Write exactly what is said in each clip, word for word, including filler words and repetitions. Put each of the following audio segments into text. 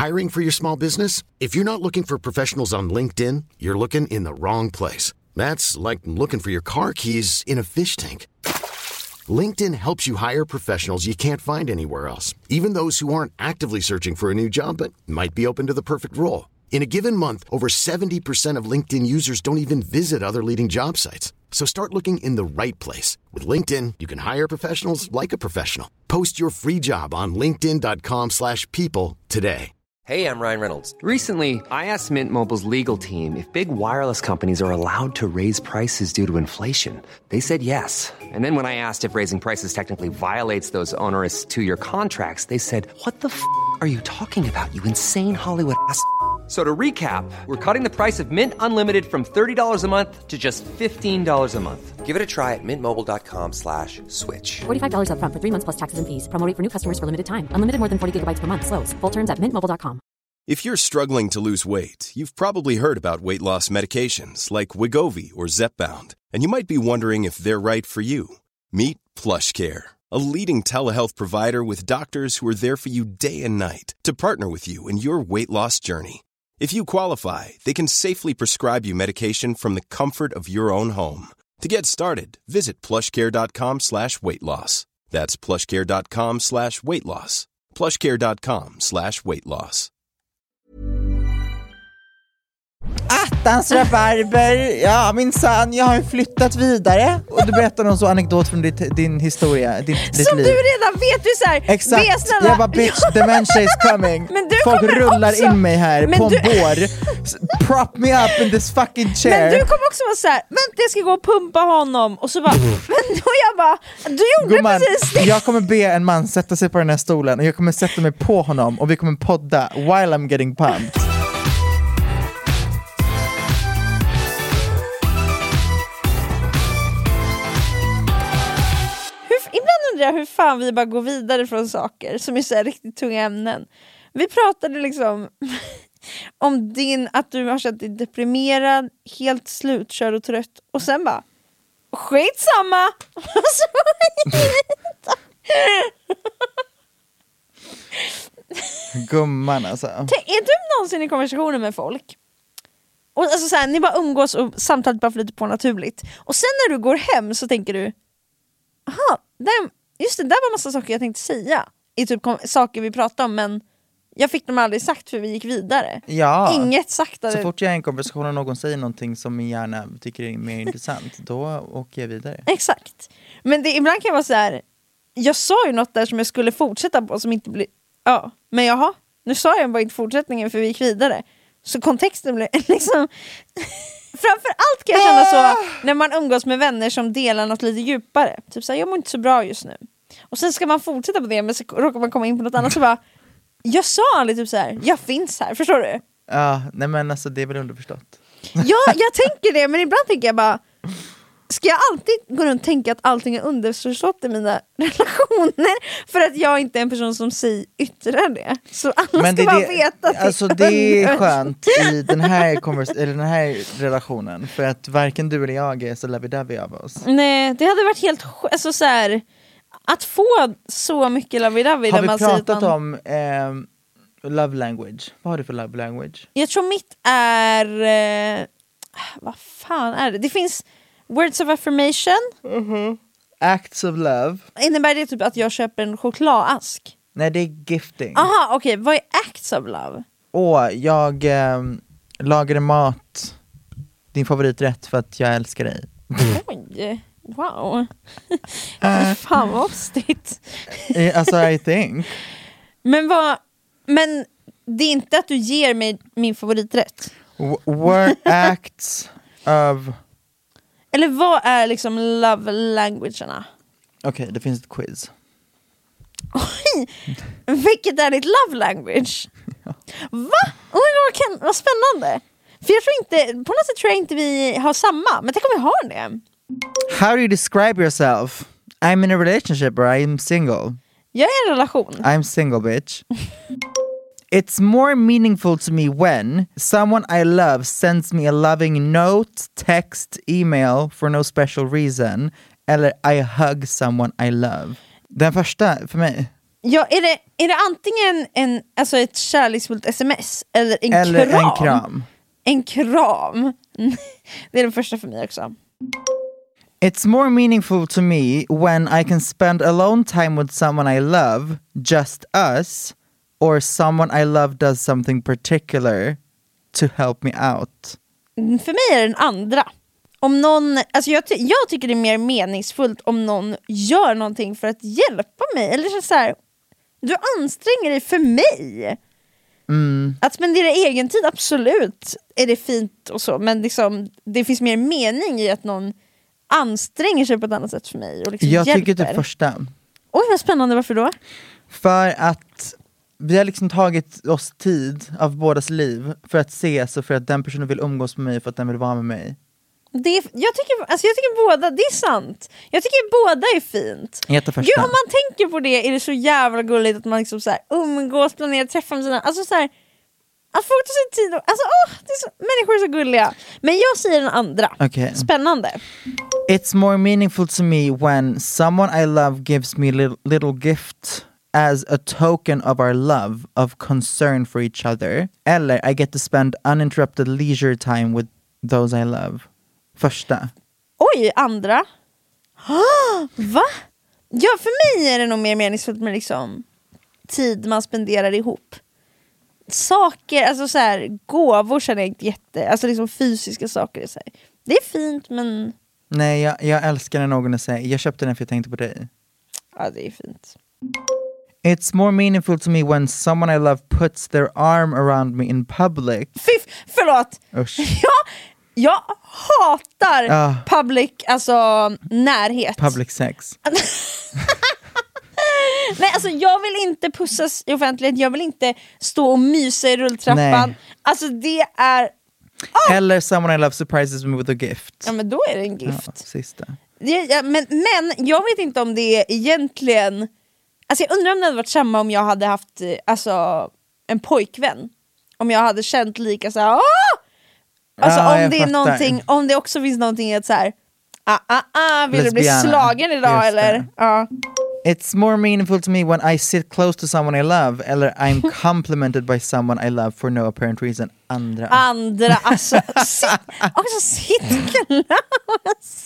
Hiring for your small business? If you're not looking for professionals on LinkedIn, you're looking in the wrong place. That's like looking for your car keys in a fish tank. LinkedIn helps you hire professionals you can't find anywhere else, even those who aren't actively searching for a new job but might be open to the perfect role. In a given month, over seventy percent of LinkedIn users don't even visit other leading job sites. So start looking in the right place. With LinkedIn, you can hire professionals like a professional. Post your free job on linkedin dot com slash people today. Hey, I'm Ryan Reynolds. Recently, I asked Mint Mobile's legal team if big wireless companies are allowed to raise prices due to inflation. They said yes. And then when I asked if raising prices technically violates those onerous two-year contracts, they said, what the f*** are you talking about, you insane Hollywood ass f- So to recap, we're cutting the price of Mint Unlimited from thirty dollars a month to just fifteen dollars a month. Give it a try at mintmobile.com slash switch. forty-five dollars up front for three months plus taxes and fees. Promo rate for new customers for limited time. Unlimited more than forty gigabytes per month. Slows full terms at mint mobile dot com. If you're struggling to lose weight, you've probably heard about weight loss medications like Wegovy or Zepbound, and you might be wondering if they're right for you. Meet PlushCare, a leading telehealth provider with doctors who are there for you day and night to partner with you in your weight loss journey. If you qualify, they can safely prescribe you medication from the comfort of your own home. To get started, visit plushcare.com slash weight loss. That's plushcare.com slash weight loss. plushcare.com slash weight loss. Attans rabarber. Ja, min son, jag har ju flyttat vidare. Och du berättar någon så anekdot från ditt, din historia, ditt, ditt som liv. du redan vet, du så här. Exakt, snälla. jag bara bitch, dementia is coming. Men du folk rullar också, in mig här på du, en bår. Prop me up in this fucking chair. Men du kommer också vara så här: vänta, jag ska gå och pumpa honom. Och så bara, men då jag bara, du gjorde Gumman, precis det. jag kommer be en man sätta sig på den här stolen och jag kommer sätta mig på honom och vi kommer podda while I'm getting pumped. Ibland undrar jag hur fan vi bara går vidare från saker som är så här riktigt tunga ämnen. Vi pratade liksom om din, att du har känt dig deprimerad, helt slutkörd och trött. Och sen bara, skitsamma! Gumman alltså. Är du någonsin i konversationer med folk? Och alltså så här, ni bara umgås och samtalet bara flyter på naturligt. Och sen när du går hem så tänker du, aha, det, just det, där var massa saker jag tänkte säga i typ kom, saker vi pratade om, men jag fick dem aldrig sagt för vi gick vidare. Ja. Inget sagt. Så fort jag är i en konversation och någon säger någonting som min hjärna tycker är mer intressant, då åker jag vidare. Exakt. Men det, ibland kan jag vara så här, jag sa ju något där som jag skulle fortsätta på som inte blir, ja, men jaha, nu sa jag bara inte fortsättningen för vi gick vidare. Så kontexten blev liksom framförallt kan jag känna så när man umgås med vänner som delar något lite djupare. Typ såhär, jag mår inte så bra just nu. Och sen ska man fortsätta på det, men så råkar man komma in på något annat så bara, jag sa aldrig typ såhär, jag finns här, förstår du? Ja, nej men alltså det är väl underförstått. Ja, jag tänker det, men ibland tänker jag bara, ska jag alltid gå runt och tänka att allting är underförstått i mina relationer för att jag inte är en person som säger yttrar det. Så alla men ska det, bara det, veta att alltså det är skönt i den här, konvers- eller den här relationen, för att varken du eller jag är så lovey-dovey av oss. Nej, det hade varit helt sj- alltså så här, att få så mycket lovey-dovey. Har där vi man pratat säger man, om eh, love language? Vad har du för love language? jag tror mitt är eh, vad fan är det? Det finns words of affirmation. Mm-hmm. Acts of love. Innebär det typ att jag köper en chokladask? Nej, det är gifting. Aha, okej, okay. Vad är acts of love? Åh, jag eh, lagade mat, din favoriträtt, för att jag älskar dig. Oj, wow. Fan vad ostigt. Alltså I think. Men vad, men det är inte att du ger mig min favoriträtt? W- were acts of... Eller vad är liksom love languagerna? Okej, okay, det finns ett quiz. Oj, vilket är ditt love language? Ja. Va? Oh my God, vad spännande. För jag tror inte, på något sätt tror jag inte vi har samma. Men tänk om vi har det. How do you describe yourself? I'm in a relationship or I'm single. Jag är i en relation. I'm single, bitch. It's more meaningful to me when someone I love sends me a loving note, text, email for no special reason, eller I hug someone I love. Den första för mig. Ja, är det, är det antingen en, alltså ett kärleksfullt sms eller en Eller kram? en kram. En kram. Det är den första för mig också. It's more meaningful to me when I can spend alone time with someone I love, just us, or someone I love does something particular to help me out. För mig är det den andra. Om någon, alltså jag, ty- jag tycker det är mer meningsfullt om någon gör någonting för att hjälpa mig. Eller så här, du anstränger dig för mig. Mm. Att spendera egen tid, absolut är det fint och så. Men liksom, det finns mer mening i att någon anstränger sig på ett annat sätt för mig. Och liksom Jag hjälper. tycker det första. Oj vad spännande, varför då? För att vi har liksom tagit oss tid av bådas liv för att ses och för att den personen vill umgås med mig för att den vill vara med mig. Det är, jag, tycker, alltså jag tycker båda, det är sant. Jag tycker båda är fint. Jätteförsta. Gud, om man tänker på det är det så jävla gulligt att man liksom så här umgås, planerar, träffar med sina, alltså så här, att folk tar sig tid och, alltså åh, det är så, människor är så gulliga. Men jag säger den andra. Okay. Spännande. It's more meaningful to me when someone I love gives me a little, little gift as a token of our love, of concern for each other. Eller I get to spend uninterrupted leisure time with those I love. Första. Oj, andra. Ah, va? Ja, för mig är det nog mer meningsfullt med liksom tid man spenderar ihop. Saker, alltså så här, gåvor känner jag inte jätte, alltså liksom fysiska saker är så här. Det är fint, men Nej, jag, jag älskar när någon säger jag köpte den för jag tänkte på dig. ja, det är fint. It's more meaningful to me when someone I love puts their arm around me in public. Fy, förlåt. Usch. Ja, jag hatar Ah. public, alltså närhet. Public sex. Nej, alltså jag vill inte pussas i offentlighet. Jag vill inte stå och mysa i rulltrappan. Nej. Alltså det är, Eller someone I love surprises me with a gift. ja men då är det en gift. Ja, sista. Det, ja, men, men jag vet inte om det är egentligen, alltså jag undrar om det hade varit samma om jag hade haft eh, alltså, en pojkvän. Om jag hade känt lika så här, åh! Alltså Ja, om jag det är fattar. någonting, om det också finns någonting i att så här, ah, ah, ah, vill du bli Lesbiana. slagen idag Just eller? det. Ja. It's more meaningful to me when I sit close to someone I love. Eller I'm complimented by someone I love for no apparent reason. Andra. Andra, alltså, sit, också sitt glass.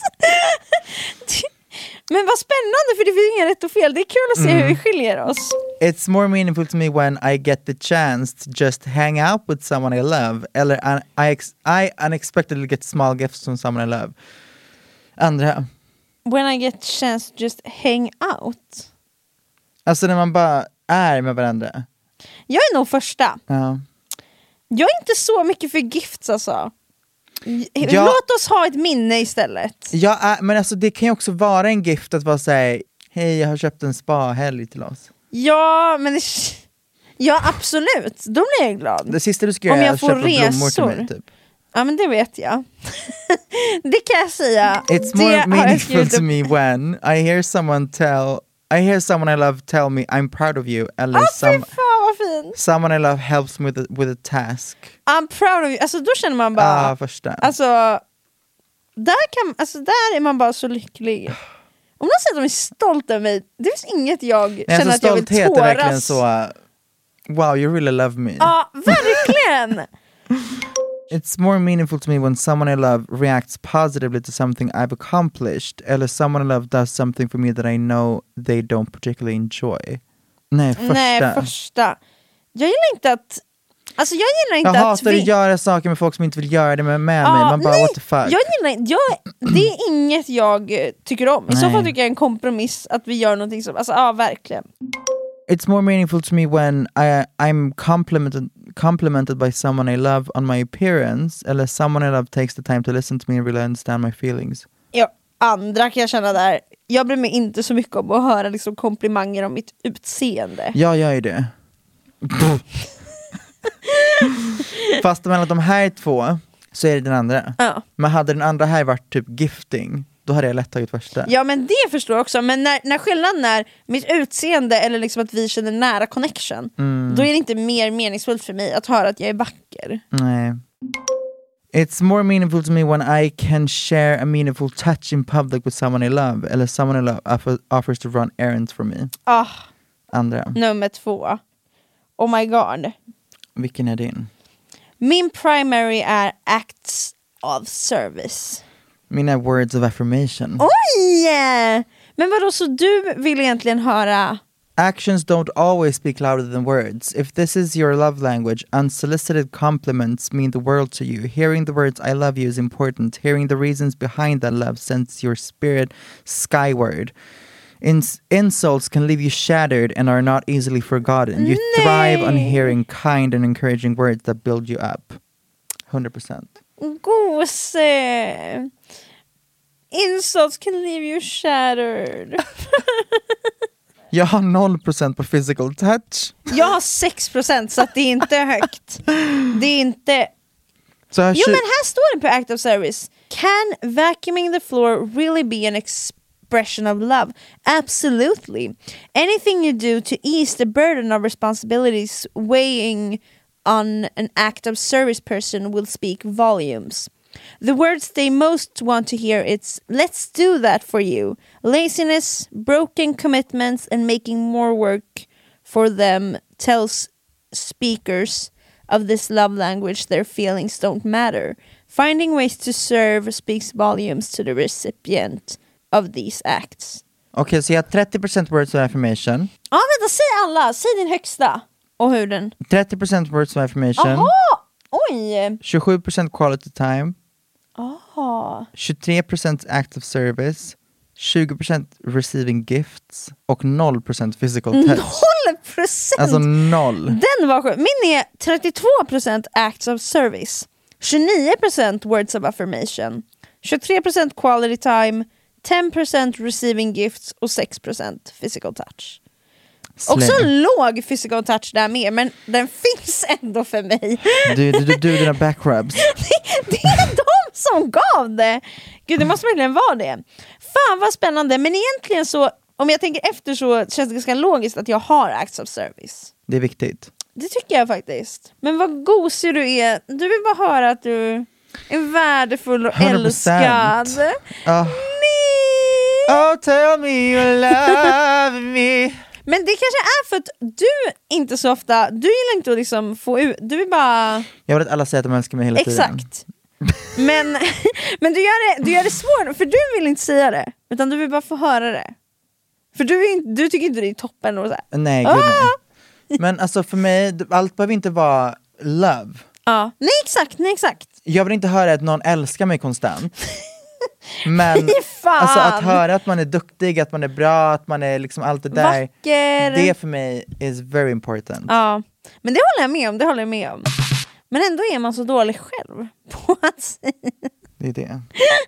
Men vad spännande, för det finns inga rätt och fel. Det är kul att se Mm. hur vi skiljer oss. It's more meaningful to me when I get the chance to just hang out with someone I love. Eller un- I, ex- I unexpectedly get small gifts from someone I love. Andra. When I get chance to just hang out. Alltså när man bara är med varandra. Jag är nog första. Ja. Jag är inte så mycket för gifts alltså. Ja. Låt oss ha ett minne istället. Ja, äh, men alltså det kan ju också vara en gift att vara såhär, hej jag har köpt en spa-helg till oss. Ja, men det, ja absolut. Då blir jag glad. Det sista du ska Om göra är jag att får köpa blommor till resor. mig typ. Ja men det vet jag. Det kan jag säga. It's Det more har jag meaningful skrivit to upp. me when I hear someone tell I hear someone I love tell me I'm proud of you. Eller Ah, some, fy fan vad fint. someone I love helps me with a, with a task. I'm proud of you. Alltså då känner man bara, Ah, första. alltså, där kan, alltså där är man bara så lycklig. Om någon säger att de är stolta över mig, det finns inget jag Nej, känner alltså, att jag vill stolthet tåras. är verkligen så, uh, wow you really love me. Ja, verkligen. It's more meaningful to me when someone I love reacts positively to something I've accomplished. Eller someone I love does something for me that I know they don't particularly enjoy. Nej, första. Nej, första. Jag gillar inte att, alltså jag gillar inte Jag att hatar vi... att göra saker med folk som inte vill göra det med, med Ja, mig. Man bara nej, what the fuck. Jag gillar inte, jag, det är inget jag eh, tycker om. I så Nej. fall tycker jag en kompromiss att vi gör någonting som, alltså ja verkligen. It's more meaningful to me when I, I'm complimented, complimented by someone I love on my appearance. Eller someone I love takes the time to listen to me and really understand my feelings. Ja, andra kan jag känna där. Jag bryr mig inte så mycket om att höra liksom komplimanger om mitt utseende. Jag gör ju det. Fast mellan de här två så är det den andra. Ja. Men hade den andra här varit typ gifting, då hade jag lätt tagit första. Ja men det förstår jag också, men när, när skillnaden är mitt utseende eller liksom att vi känner nära connection, Mm. då är det inte mer meningsfullt för mig att höra att jag är vacker. Nej. It's more meaningful to me when I can share a meaningful touch in public with someone I love. Eller someone I love offer, offers to run errands for me. Ah, andra. Nummer två. Oh my god. Vilken är din? Min primary är acts of service. Mina words of affirmation. Oj! Men vadå, så du vill egentligen höra... Actions don't always speak louder than words. If this is your love language, unsolicited compliments mean the world to you. Hearing the words I love you is important. Hearing the reasons behind that love sends your spirit skyward. Ins- insults can leave you shattered and are not easily forgotten. You Nej. thrive on hearing kind and encouraging words that build you up. one hundred percent. Gose. Insults can leave you shattered. Jag har noll procent på physical touch. Jag har sex procent så att det är inte högt. Det är inte... Så här Jo tju- men här står det på act of service. Can vacuuming the floor really be an expression of love? Absolutely. Anything you do to ease the burden of responsibilities weighing on an act of service person will speak volumes. The words they most want to hear is let's do that for you. Laziness, broken commitments and making more work for them tells speakers of this love language their feelings don't matter. Finding ways to serve speaks volumes to the recipient of these acts. Okej, okay, så jag har trettio procent words of affirmation. Ja, vänta, säg alla. Säg din högsta. Och hur den... trettio procent words of affirmation. Jaha! Oj! tjugosju procent quality time. Aha. tjugotre procent act of service. tjugo procent receiving gifts. Och noll procent physical touch. Noll procent! Alltså noll. Den var sjuk. Min är trettiotvå procent acts of service. tjugonio procent words of affirmation. tjugotre procent quality time. tio procent receiving gifts. Och sex procent physical touch. Slay. Också låg physical touch där med, men den finns ändå för mig. Du, du, du, du dina backrubs. det, det är de som gav det. Gud, det måste verkligen vara det. Fan vad spännande. Men egentligen så, om jag tänker efter så känns det ganska logiskt att jag har acts of service. Det är viktigt. Det tycker jag faktiskt. Men vad gosig du är. Du vill bara höra att du är värdefull och hundra procent. älskad. Oh. Nej. Oh, tell me you love me. Men det kanske är för att du inte så ofta, du gillar inte att liksom få ut, du vill bara... Jag vill att alla säger att de älskar mig hela tiden. Exakt. Men, men du, gör det, du gör det svårt, för du vill inte säga det, utan du vill bara få höra det. För du, är inte, du tycker inte det är toppen och så här. Nej, gud, nej. Men alltså för mig, allt behöver inte vara love. Ja, nej exakt, nej exakt. Jag vill inte höra att någon älskar mig konstant. Men fan. alltså att höra att man är duktig, att man är bra, att man är liksom allt det där. Vacker. Det för mig is very important. Ja, men det håller jag med om, det håller jag med om. Men ändå är man så dålig själv på att säga. Det är det.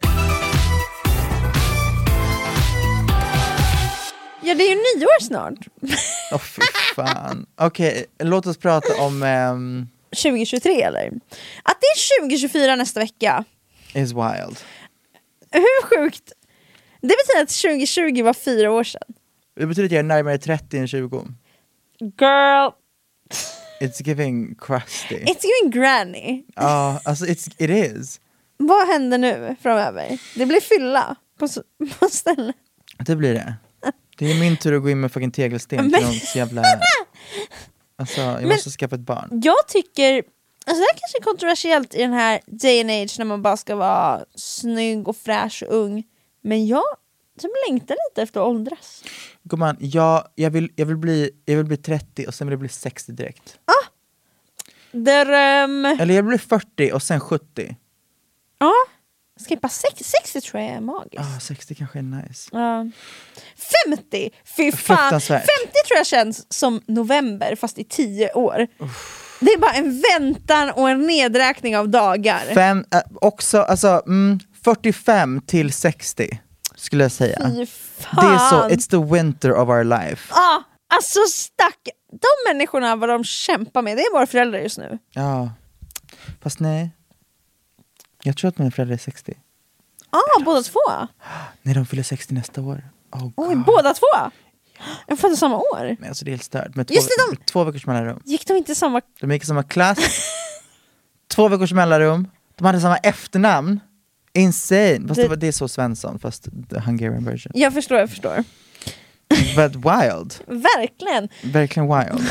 Ja, det är ju nyår snart. Åh oh, fy fan. Okej, okay, låt oss prata om um, tjugo tjugotre eller? Att det är tjugo tjugofyra nästa vecka. Is wild. Hur sjukt? Det betyder att tjugo tjugo var fyra år sedan. Det betyder att jag är närmare trettio än tjugo. Girl. It's giving crusty. It's giving granny. Ja, uh, alltså it's, it is. Vad händer nu framöver? Det blir fylla på, på stället. Det blir det. Det är min tur att gå in med fucking tegelsten till någon jävla... Alltså, jag Men måste skaffa ett barn. Jag tycker... Alltså det här kanske är kontroversiellt i den här day and age när man bara ska vara snygg och fräsch och ung. Men jag som längtar lite efter att åldras. Gumman, jag, jag, vill, jag, vill bli, jag vill bli trettio och sen vill jag bli sextio direkt. Ah! Dröm! Eller jag blir fyrtio och sen sjuttio. Ja, ah, skippa sextio, sextio tror jag är magiskt. Ah, sextio kanske är nice. Uh. femtio! Fy fan! femtio tror jag känns som november fast i tio år. Uff. Det är bara en väntan och en nedräkning av dagar. Fem, äh, också, alltså, mm, fyrtiofem till sextio skulle jag säga. Fy fan. Det är så, it's the winter of our life. Ja, ah, alltså stack. De människorna, vad de kämpar med, det är våra föräldrar just nu. Ja, fast nej. Jag tror att mina föräldrar är sextio. Ja, ah, båda två. Nej, de fyller sextio nästa år. Oh, Oj, båda två? Jag föddes samma år. Nej, alltså det är helt stört. Med två, just det, de... två veckors mellanrum. Gick de inte samma... De gick i samma klass. Två veckors mellanrum. De hade samma efternamn. Insane. Fast det, det, var, det är så Svensson, fast the Hungarian version. Jag förstår, jag förstår. But wild. Verkligen. Verkligen wild.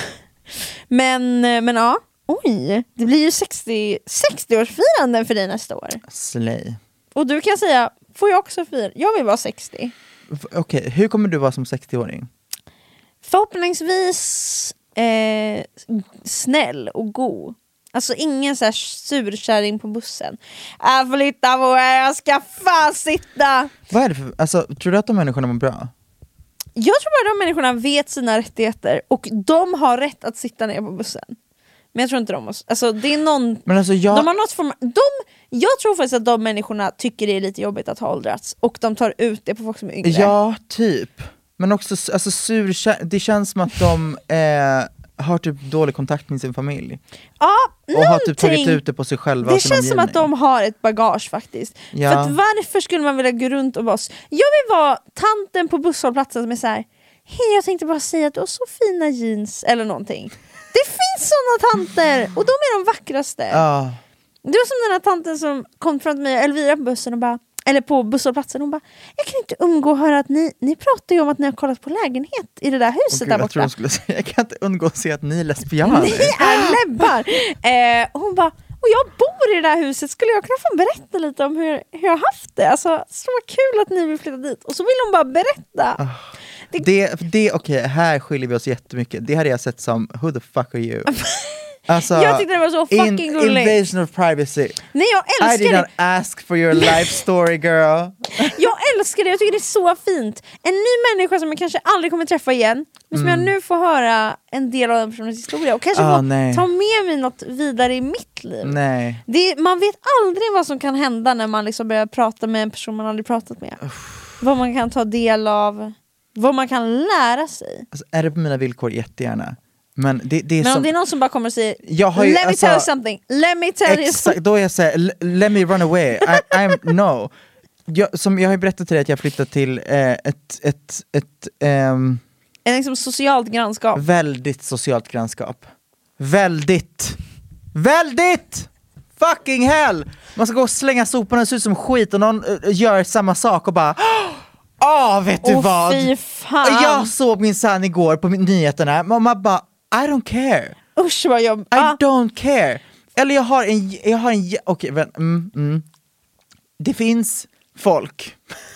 Men, men ja, oj, det blir ju sextio, sextio-årsfiranden för dig nästa år. Slay. Och du kan säga, får jag också fira? Jag vill vara sextio. Okej, okay, hur kommer du vara som sextio-åring? Förhoppningsvis eh, snäll och god. Alltså ingen så här surkärring på bussen. Jag får lita på er, jag ska fan sitta. Vad är det för, alltså, tror du att de människorna mår bra? Jag tror bara att de människorna vet sina rättigheter och de har rätt att sitta ner på bussen. Men jag tror inte de måste, alltså det är någon, men alltså jag... de har något form, de, jag tror faktiskt att de människorna tycker det är lite jobbigt att ha åldrats och de tar ut det på folk som är yngre. Ja, typ. Men också alltså, sur, det känns som att de eh, har typ dålig kontakt med sin familj. Ja, och någonting. Har typ tagit ut det på sig själva. Det känns som att de har ett bagage faktiskt. Ja. För att varför skulle man vilja gå runt och vara... Jag vill vara tanten på busshållplatsen som är så här: hej, jag tänkte bara säga att du har så fina jeans eller någonting. Det finns såna tanter och de är de vackraste. Ja. Det var som den här tanten som kom fram till mig, Elvira, på bussen och bara, eller på busshållplatsen, hon bara, jag kan inte undgå att höra att ni, ni pratar ju om att ni har kollat på lägenhet i det där huset. Gud, där borta. Jag tror hon skulle säga, jag kan inte undgå att se att ni är lesbianer. Ni är lebbar. eh, och hon bara, och jag bor i det där huset, skulle jag kunna få berätta lite om hur, hur jag har haft det? Alltså, så var kul att ni vill flytta dit. Och så vill hon bara berätta. Oh. Det, det, det okej, okay, här skiljer vi oss jättemycket. Det hade jag sett som, who the fuck are you? Alltså, jag tyckte det var så fucking in, gulligt. Invasion of privacy. Nej, jag älskar I did det. not ask for your life story, girl. Jag älskar det, jag tycker det är så fint. En ny människa som jag kanske aldrig kommer träffa igen, men som mm. jag nu får höra en del av den personens historia och kanske oh, få nej. ta med mig något vidare i mitt liv. Nej. Det, man vet aldrig vad som kan hända när man liksom börjar prata med en person man aldrig pratat med. Uff. Vad man kan ta del av, vad man kan lära sig. Alltså, är det på mina villkor, jättegärna. Men, det, det är Men om som... det är någon som bara kommer och säger jag har ju, let me alltså, tell you something, let me tell you something. Då är jag såhär, let me run away. I, I'm, no. Jag, som jag har ju berättat till dig att jag flyttat till eh, ett, ett, ett um, en liksom socialt grannskap. Väldigt socialt grannskap. Väldigt, väldigt fucking hell. Man ska gå och slänga soporna och se ut som skit och någon uh, gör samma sak och bara åh, oh, vet du oh, vad? Fy fan. Jag såg min son igår på nyheterna. Mamma bara, I don't care. Usch vad jag... I ah. don't care. Eller jag har en... Jag har en okej, okay, mm, mm. Det finns folk.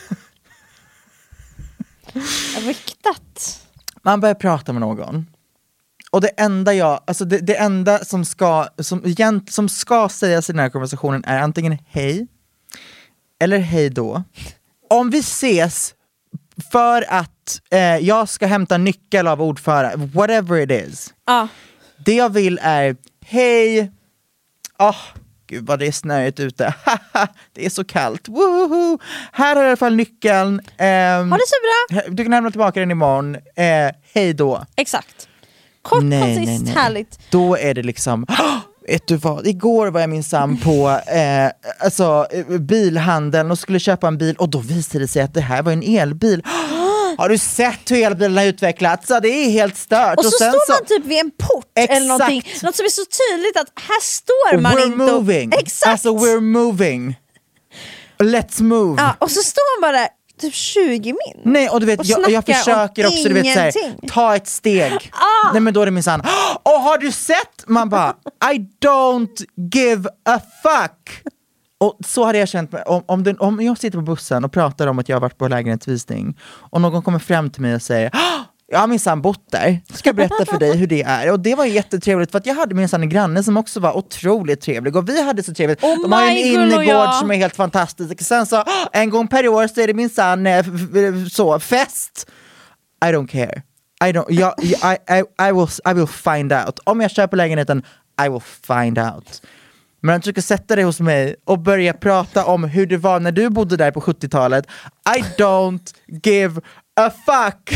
Riktat. Man börjar prata med någon. Och det enda jag... Alltså det, det enda som ska, som, som ska sägas i den här konversationen är antingen hej eller hej då. Om vi ses för att eh, jag ska hämta nyckel av ordförande, whatever it is. Ah. Det jag vill är, hej, åh, oh, gud vad det är snöigt ute, det är så kallt, woho! Här har jag i alla fall nyckeln. Um, ha det så bra! Du kan lämna tillbaka den imorgon, eh, hej då. Exakt. Kort, nej, koncist, nej, nej. härligt. Då är det liksom, oh, vet du vad, igår var jag minsann på eh, alltså, bilhandeln och skulle köpa en bil och då visade det sig att det här var en elbil. Har du sett hur elbilen har utvecklats? Så det är helt stört. Och så och sen står så... man typ vid en port. Exakt. Eller någonting. Något som är så tydligt att här står man we're inte. Moving. Och... Exakt. Alltså we're moving. Let's move. Ja, och så står man bara typ tjugo min. Nej, och du vet, och jag, jag försöker också, du vet, såhär, ta ett steg. Ah. Nej, men då är det minsann. Och har du sett? Man bara, I don't give a fuck. Och så hade jag känt mig, om, om, den, om jag sitter på bussen och pratar om att jag har varit på lägenhetsvisning och någon kommer fram till mig och säger, jag har minsann bott där, ska jag berätta för dig hur det är. Och det var jättetrevligt för att jag hade minsann en granne som också var otroligt trevlig och vi hade så trevligt. Oh, de har en innergård jag. som är helt fantastisk. Sen så, en gång per år så är det minsann eh, så, fest. I don't care. I, don't, jag, I, I, I, will, I will find out. Om jag köper lägenheten, I will find out. Men han försöker sätta dig hos mig och börja prata om hur det var när du bodde där på sjuttiotalet. I don't give a fuck.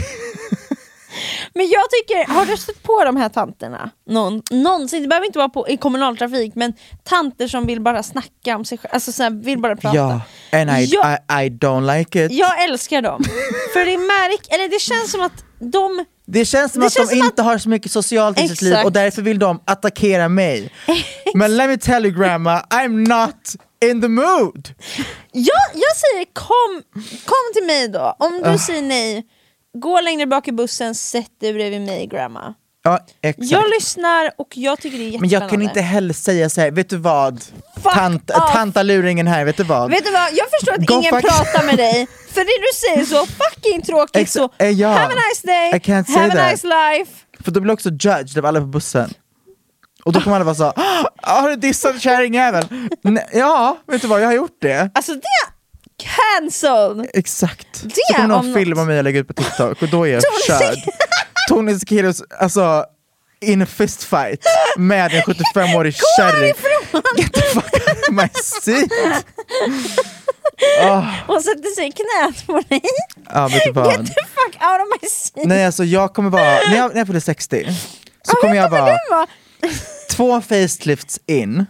Men jag tycker, har du stött på de här tanterna? Någon, någonsin, det behöver inte vara på, i kommunaltrafik, men tanter som vill bara snacka om sig själv, alltså så här, vill bara prata. Ja, and I, jag, I, I don't like it. Jag älskar dem. För det är märk, eller det känns som att de... Det känns som det att känns de som inte att... har så mycket socialt i Exakt. sitt liv och därför vill de attackera mig. Men let me tell you grandma, I'm not in the mood. Jag, jag säger kom, kom till mig då. Om du uh. säger nej, gå längre bak i bussen, sätt dig bredvid mig, grandma. Ja, exakt. Jag lyssnar och jag tycker det är jättespännande. Men jag kan inte heller säga så här, vet du vad? Tant, off. Tantaluringen här, vet du vad? Vet du vad, jag förstår att Go ingen fuck- pratar med dig. För det du säger är så fucking tråkigt. Ex- så, eh, ja. have a nice day, I can't say have a that. nice life. För då blir också judged av alla på bussen. Och då kommer alla vara så, ah, har du dissat kärringjäveln? Nej, ja, vet du vad, jag har gjort det. Alltså det cancelled. Exakt. Det så kommer någon om filma något. mig och lägga ut på TikTok och då är jag Tony körd. Tony Sekiros, alltså in a fist fight med en sjuttiofemårig kärring. Get the fuck out of my seat. Oh. Hon sätter sig i knät på dig. Ja, vet du vad? Get the fuck out of my seat. Nej, alltså jag kommer vara, när jag, när jag fyller sextio så Ja, kommer jag kommer vara du vara? två facelifts in.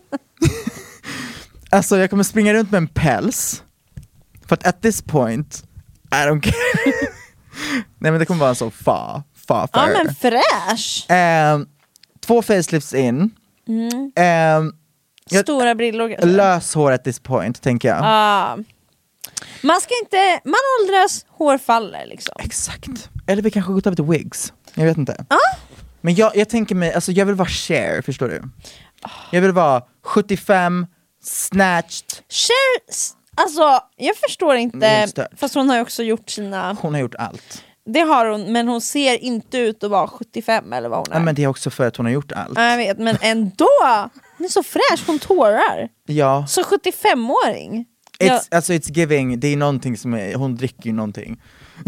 Alltså jag kommer springa runt med en päls. För att at this point I don't care. Nej, men det kommer vara så fa, fa, Ja för. men fräsch. Ehm, två facelifts in. Mm. Ehm, jag- Stora brillor kanske. löshår at this point, tänker jag. Ah. Man ska inte, man åldras, hår faller liksom. Exakt. Eller vi kanske går över till wigs. Jag vet inte. Men jag, jag tänker mig, alltså jag vill vara Cher, förstår du? Jag vill vara sjuttiofem, snatched. Cher, alltså jag förstår Det är inte, helt stört. fast hon har ju också gjort sina, Hon har gjort allt. det har hon, men hon ser inte ut att vara sjuttiofem eller vad hon är. Ja, men det är också för att hon har gjort allt. Ja, jag vet, men ändå, hon är så fräsch, hon tårar. Ja. Så sjuttiofemåring. It's, Ja. Alltså it's giving, det är någonting som är, hon dricker ju någonting.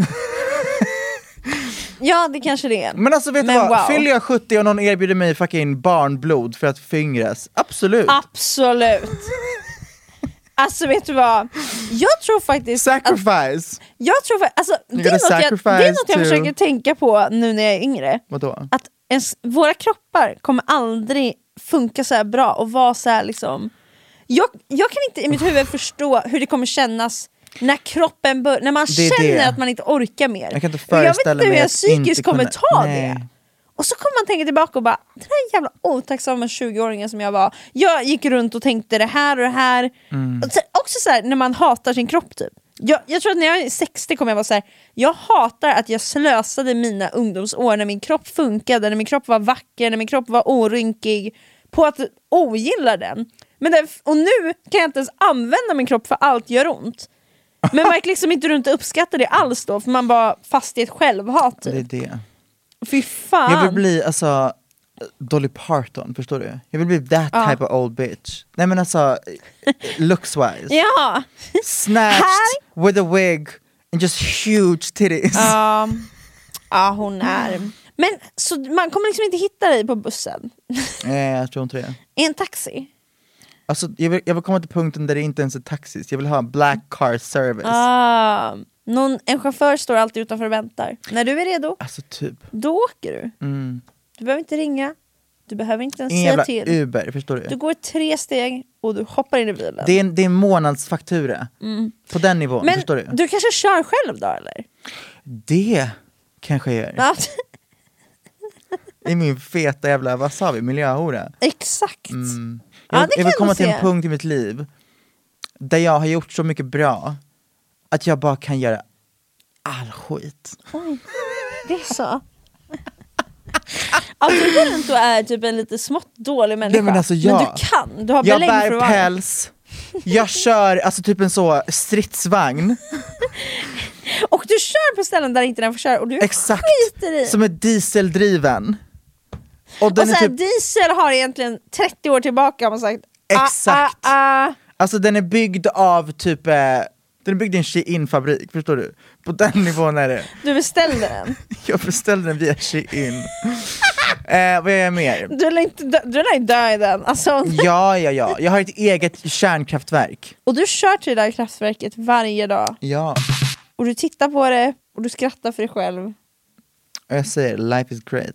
Ja, det kanske det är. Men alltså vet Men du vad, wow. fyller jag sjuttio och någon erbjuder mig fucking barnblod för att föryngras, absolut. Absolut. Alltså vet du vad? Jag tror faktiskt att, Sacrifice! jag tror fa- alltså, det, är gotta något jag, det är sacrifice något jag to- försöker tänka på nu när jag är yngre. Vadå? Att ens, våra kroppar kommer aldrig funka så här bra och vara så här liksom. Jag, jag kan inte i mitt huvud förstå hur det kommer kännas när kroppen bör, när man Det är känner det. att man inte orkar mer. Jag kan inte Och jag vet föreställa inte hur mig jag att psykiskt inte kommer kunna- ta Nej. det. Och så kommer man tänka tillbaka och bara, den här jävla otacksamma tjugo-åringen som jag var. Jag gick runt och tänkte det här och det här. Mm. Och så, också så här, när man hatar sin kropp typ. Jag, jag tror att när jag är sextio kommer jag vara så här. Jag hatar att jag slösade mina ungdomsår när min kropp funkade, när min kropp var vacker, när min kropp var orynkig, på att ogilla den. Men där, och nu kan jag inte ens använda min kropp för allt gör ont. Men man gick liksom inte runt och uppskattar det alls då, för man bara fast i ett självhat typ. Det är det. Fy fan. Jag vill bli alltså Dolly Parton, förstår du? Jag vill bli that Ja. type of old bitch. Nej men alltså, looks wise. Ja. Snatched with a wig and just huge titties. Ja. Ja, hon är. Men så man kommer liksom inte hitta dig på bussen. Nej, jag tror inte det. I en taxi. Alltså, jag, vill, jag vill komma till punkten där det inte ens är taxis. Jag vill ha black car service. Ah. Någon, en chaufför står alltid utanför och väntar. När du är redo, Alltså typ. då åker du. Mm. Du behöver inte ringa. Du behöver inte ens Ingen säga jävla till. Uber, förstår du? Du går tre steg och du hoppar in i bilen. Det är en, det är en månadsfaktura. På den nivån, Men förstår du? du kanske kör själv då eller? Det kanske jag gör. Ja. I min feta jävla, vad sa vi, miljöhora. Exakt. Mm. Ja, Jag, det jag vill kan komma jag till en se. punkt i mitt liv där jag har gjort så mycket bra att jag bara kan göra all skit. Oj, det är så. Alltså du går runt och är typ en lite smått dålig människa. Nej, men alltså, jag- men du kan, du har Jag belägg för bär att vara. päls, jag kör alltså typ en så stridsvagn. Och du kör på ställen där inte den får köra och du Exakt, skiter i. som är dieseldriven. Och den Och så är här, typ, diesel har egentligen trettio år tillbaka har man sagt. Exakt. Ah, ah, ah. alltså den är byggd av typ, eh, den är byggd i en Shein-fabrik, förstår du? På den nivån är det. Du beställde den. Jag beställde den via Shein. eh, vad är jag mer? Du lär inte dö, du lär inte dö i den. Alltså, Ja, ja, ja. Jag har ett eget kärnkraftverk. och du kör till det där kraftverket varje dag. Ja. Och du tittar på det och du skrattar för dig själv. Och jag säger, life is great.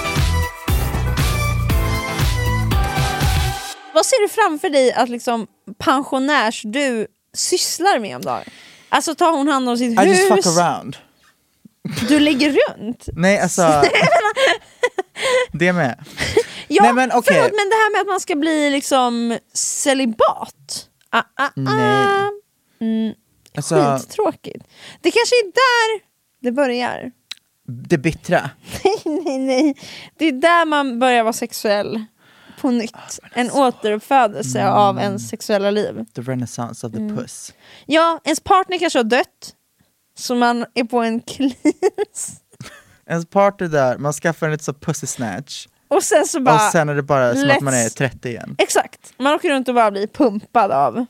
Vad ser du framför dig att liksom pensionärs du sysslar med om dagen? Alltså tar hon hand om sitt I just fuck hus? around. Du ligger runt? Nej, alltså. Det med. Ja, Nej, men okej. förlåt, men det här med att man ska bli liksom celibat. Ah, ah, ah. Nej. Mm, Alltså, skittråkigt. Det kanske är där det börjar. Det bittra. nej, nej, nej. Det är där man börjar vara sexuell på nytt. Ah, en alltså. återuppfödelse mm. av ens sexuella liv. The renaissance of the mm. puss. Ja, ens partner kanske har dött. Så man är på en cleans. Ens partner där, man skaffar en lite så pussy snatch. Och sen så bara... Och sen är det bara som att man är trettio igen. Exakt. Man åker runt och bara blir pumpad av...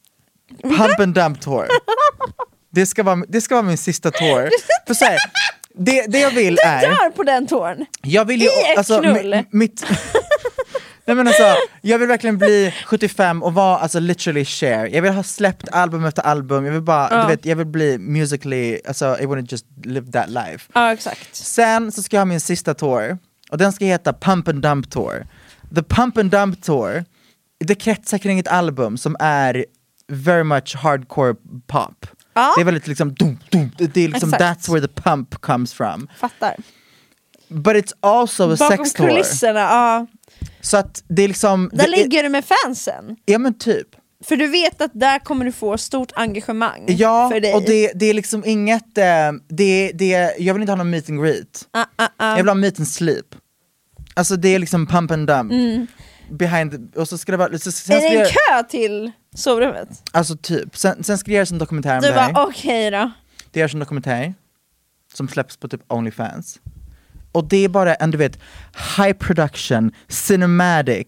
Pump and dump tour. Det ska vara, det ska vara min sista tour. För så här, det, det jag vill du är... Du dör på den touren. Jag vill ju... I ett alltså, knull. Mi, mitt... Nej, men alltså, jag vill verkligen bli sjuttiofem och vara alltså literally share. Jag vill ha släppt album efter album. Jag vill bara, ja. du vet, jag vill bli musically, alltså I wanna just live that life. Ja, exakt. Sen så ska jag ha min sista tour och den ska heta Pump and Dump Tour. The Pump and Dump Tour, det kretsar kring ett album som är very much hardcore pop. Ja. Det är väldigt liksom, dum, dum, det är liksom that's where the pump comes from. Fattar. But it's also a bakom sex tour. Bakom kulisserna, ja. Så att det är liksom... Där det ligger är, du med fansen. Ja men typ. För du vet att där kommer du få stort engagemang ja, för dig. Och det, det är liksom inget... Eh, det, det, jag vill inte ha någon meet and greet. Uh, uh, uh. Jag vill ha meet and sleep. Alltså det är liksom pump and dump. Mm. Behind the, och så ska det vara... Så, sen är det en jag, kö till sovrummet? Alltså typ. Sen, sen ska det göras en dokumentär om du det bara, här. okej okay då. Det görs en dokumentär som släpps på typ OnlyFans. Och det är bara en, du vet, high production, cinematic,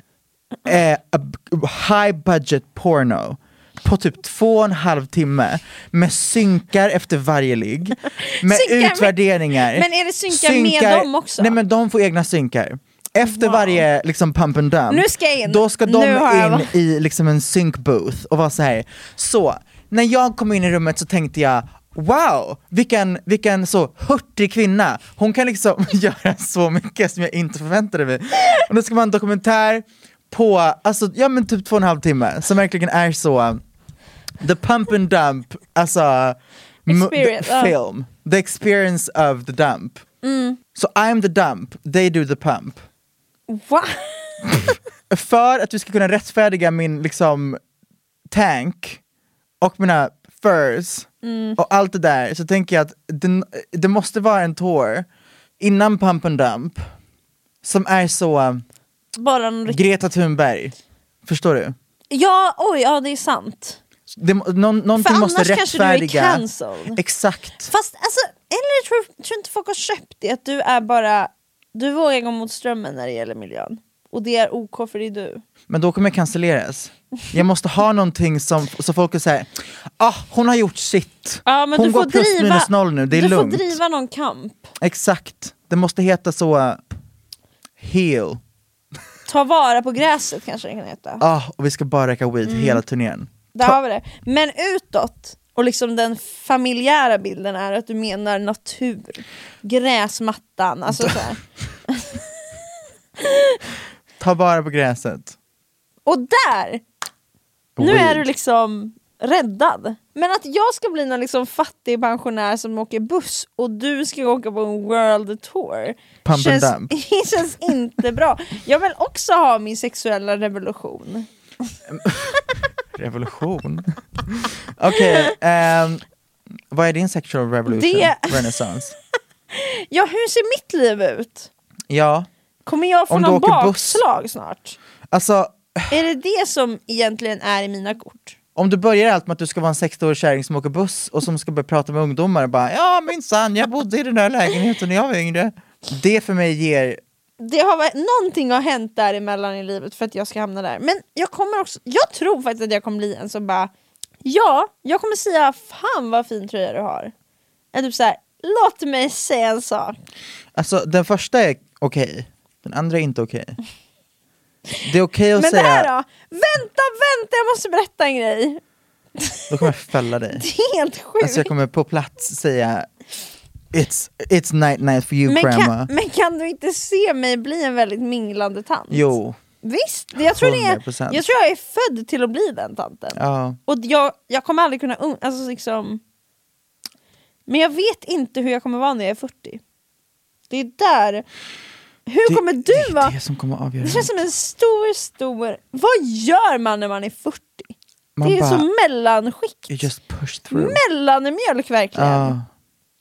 eh, high budget porno på typ två och en halv timme med synkar efter varje ligg, med synkar utvärderingar. Med, men är det synkar, synkar med dem också? Nej, men de får egna synkar. Efter wow. varje liksom pump and dump, nu ska jag in. Då ska de in in i liksom en sync booth och vara så här. Så, när jag kom in i rummet så tänkte jag, wow, vilken, vilken så hurtig kvinna. Hon kan liksom göra så mycket som jag inte förväntade mig. Och då ska man ha en dokumentär på, alltså, ja men typ två och en halv timme som verkligen är så the pump and dump, alltså experience, the film, uh. the experience of the dump. Mm. So I'm the dump, they do the pump. What? För att du ska kunna rättfärdiga min liksom tank och mina furs mm. och allt det där, så tänker jag att det, det måste vara en tour innan Pump and Dump som är så bara en rikt- Greta Thunberg. Förstår du? Ja, oj, ja det är sant. Det, någon, någonting måste rättfärdiga. För annars kanske du är cancelled. Exakt. Fast alltså, eller jag tror, tror inte folk har köpt det, att du är bara, du vågar gå mot strömmen när det gäller miljön. Och det är OK för det är du. Men då kommer jag cancelleras. Jag måste ha någonting som så folk säger, ah, hon har gjort sitt. Ja, men hon du går får plus driva, minus noll nu, det är du lugnt. Du får driva någon kamp. Exakt. Det måste heta så uh, heal. Ta vara på gräset kanske det kan heta. Ah, och vi ska bara räcka weed mm. hela turnén. Där har vi det. Men utåt, och liksom den familjära bilden är att du menar natur. Gräsmattan, alltså så här. Ta bara på gräset. Och där, nu weed. är du liksom räddad. Men att jag ska bli någon liksom fattig pensionär som åker buss och du ska åka på en world tour Pump känns, and dump. känns inte bra. Jag vill också ha min sexuella revolution. Revolution? Okej, okay, um, vad är din sexual revolution? Det... Renaissance? Ja, hur ser mitt liv ut? Ja. Kommer jag få någon bakslag buss... snart? Alltså... Är det det som egentligen är i mina kort? Om du börjar allt med att du ska vara en sextioårig kärring som åker buss och som ska börja prata med ungdomar och bara, ja minsann, jag bodde i den där lägenheten när jag var yngre. Det för mig ger... Det har varit, någonting har hänt däremellan i livet för att jag ska hamna där. Men jag kommer också, jag tror faktiskt att jag kommer bli en som bara, ja, jag kommer säga, fan vad fin tröja du har. Eller typ såhär, låt mig säga en sak. Alltså den första är okej, okay. Den andra är inte okej. Okay. Det är okej okay att men säga... Men det här då? Vänta, vänta, jag måste berätta en grej. Då kommer jag fälla dig. Det är helt sjukt. Alltså jag kommer på plats säga It's, it's night night for you, men grandma. Kan, men kan du inte se mig bli en väldigt minglande tant? Jo. Visst, jag tror, det är, jag tror jag är född till att bli den tanten. Ja. Och jag, jag kommer aldrig kunna... Alltså liksom, men jag vet inte hur jag kommer vara när jag är fyrtio. Det är där... Hur det, kommer du det vara? Det som kommer avgöra. Det känns som en stor, stor... Vad gör man när man är fyrtio? Man det är bara, så mellanskikt. you just push through. Mellanmjölk verkligen. Uh.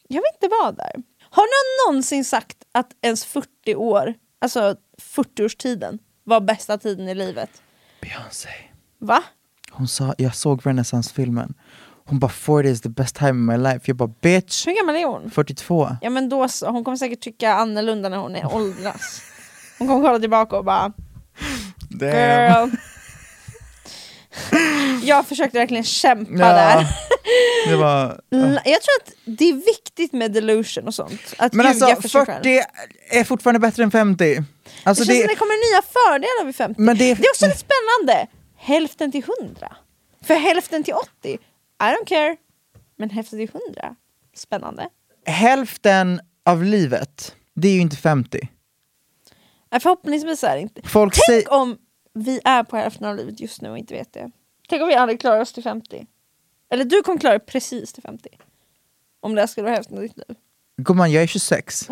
Jag vill inte vara där. Har någon någonsin sagt att ens fyrtio år, alltså fyrtio-årstiden, var bästa tiden i livet? Beyoncé. Va? Hon sa, jag såg Renaissance-filmen. Hon bara, forty is the best time in my life. Jag bara, bitch. Hur gammal är hon? fyrtiotvå. Ja men då så, hon kommer säkert tycka annorlunda när hon är åldras. Hon kommer kolla tillbaka och bara girl. Jag försökte verkligen kämpa ja, där. Det var, ja. Jag tror att det är viktigt med delusion och sånt. Att Men ljuga alltså för sig fyrtio själv. är fortfarande bättre än femtio. Alltså det känns det, som det kommer nya fördelar vid femtio. Men det, det är också lite spännande. Hälften till hundra. För hälften till åttio. I don't care. Men hälften till hundra. Spännande. Hälften av livet, det är ju inte femtio. Nej, förhoppningsvis är det inte. Folk Tänk säger... om vi är på hälften av livet just nu och inte vet det. Tänk om vi aldrig klarar oss till femtio. Eller du kommer klara precis till femtio. Om det här skulle vara hälften av ditt liv. Gumman, jag är tjugosex.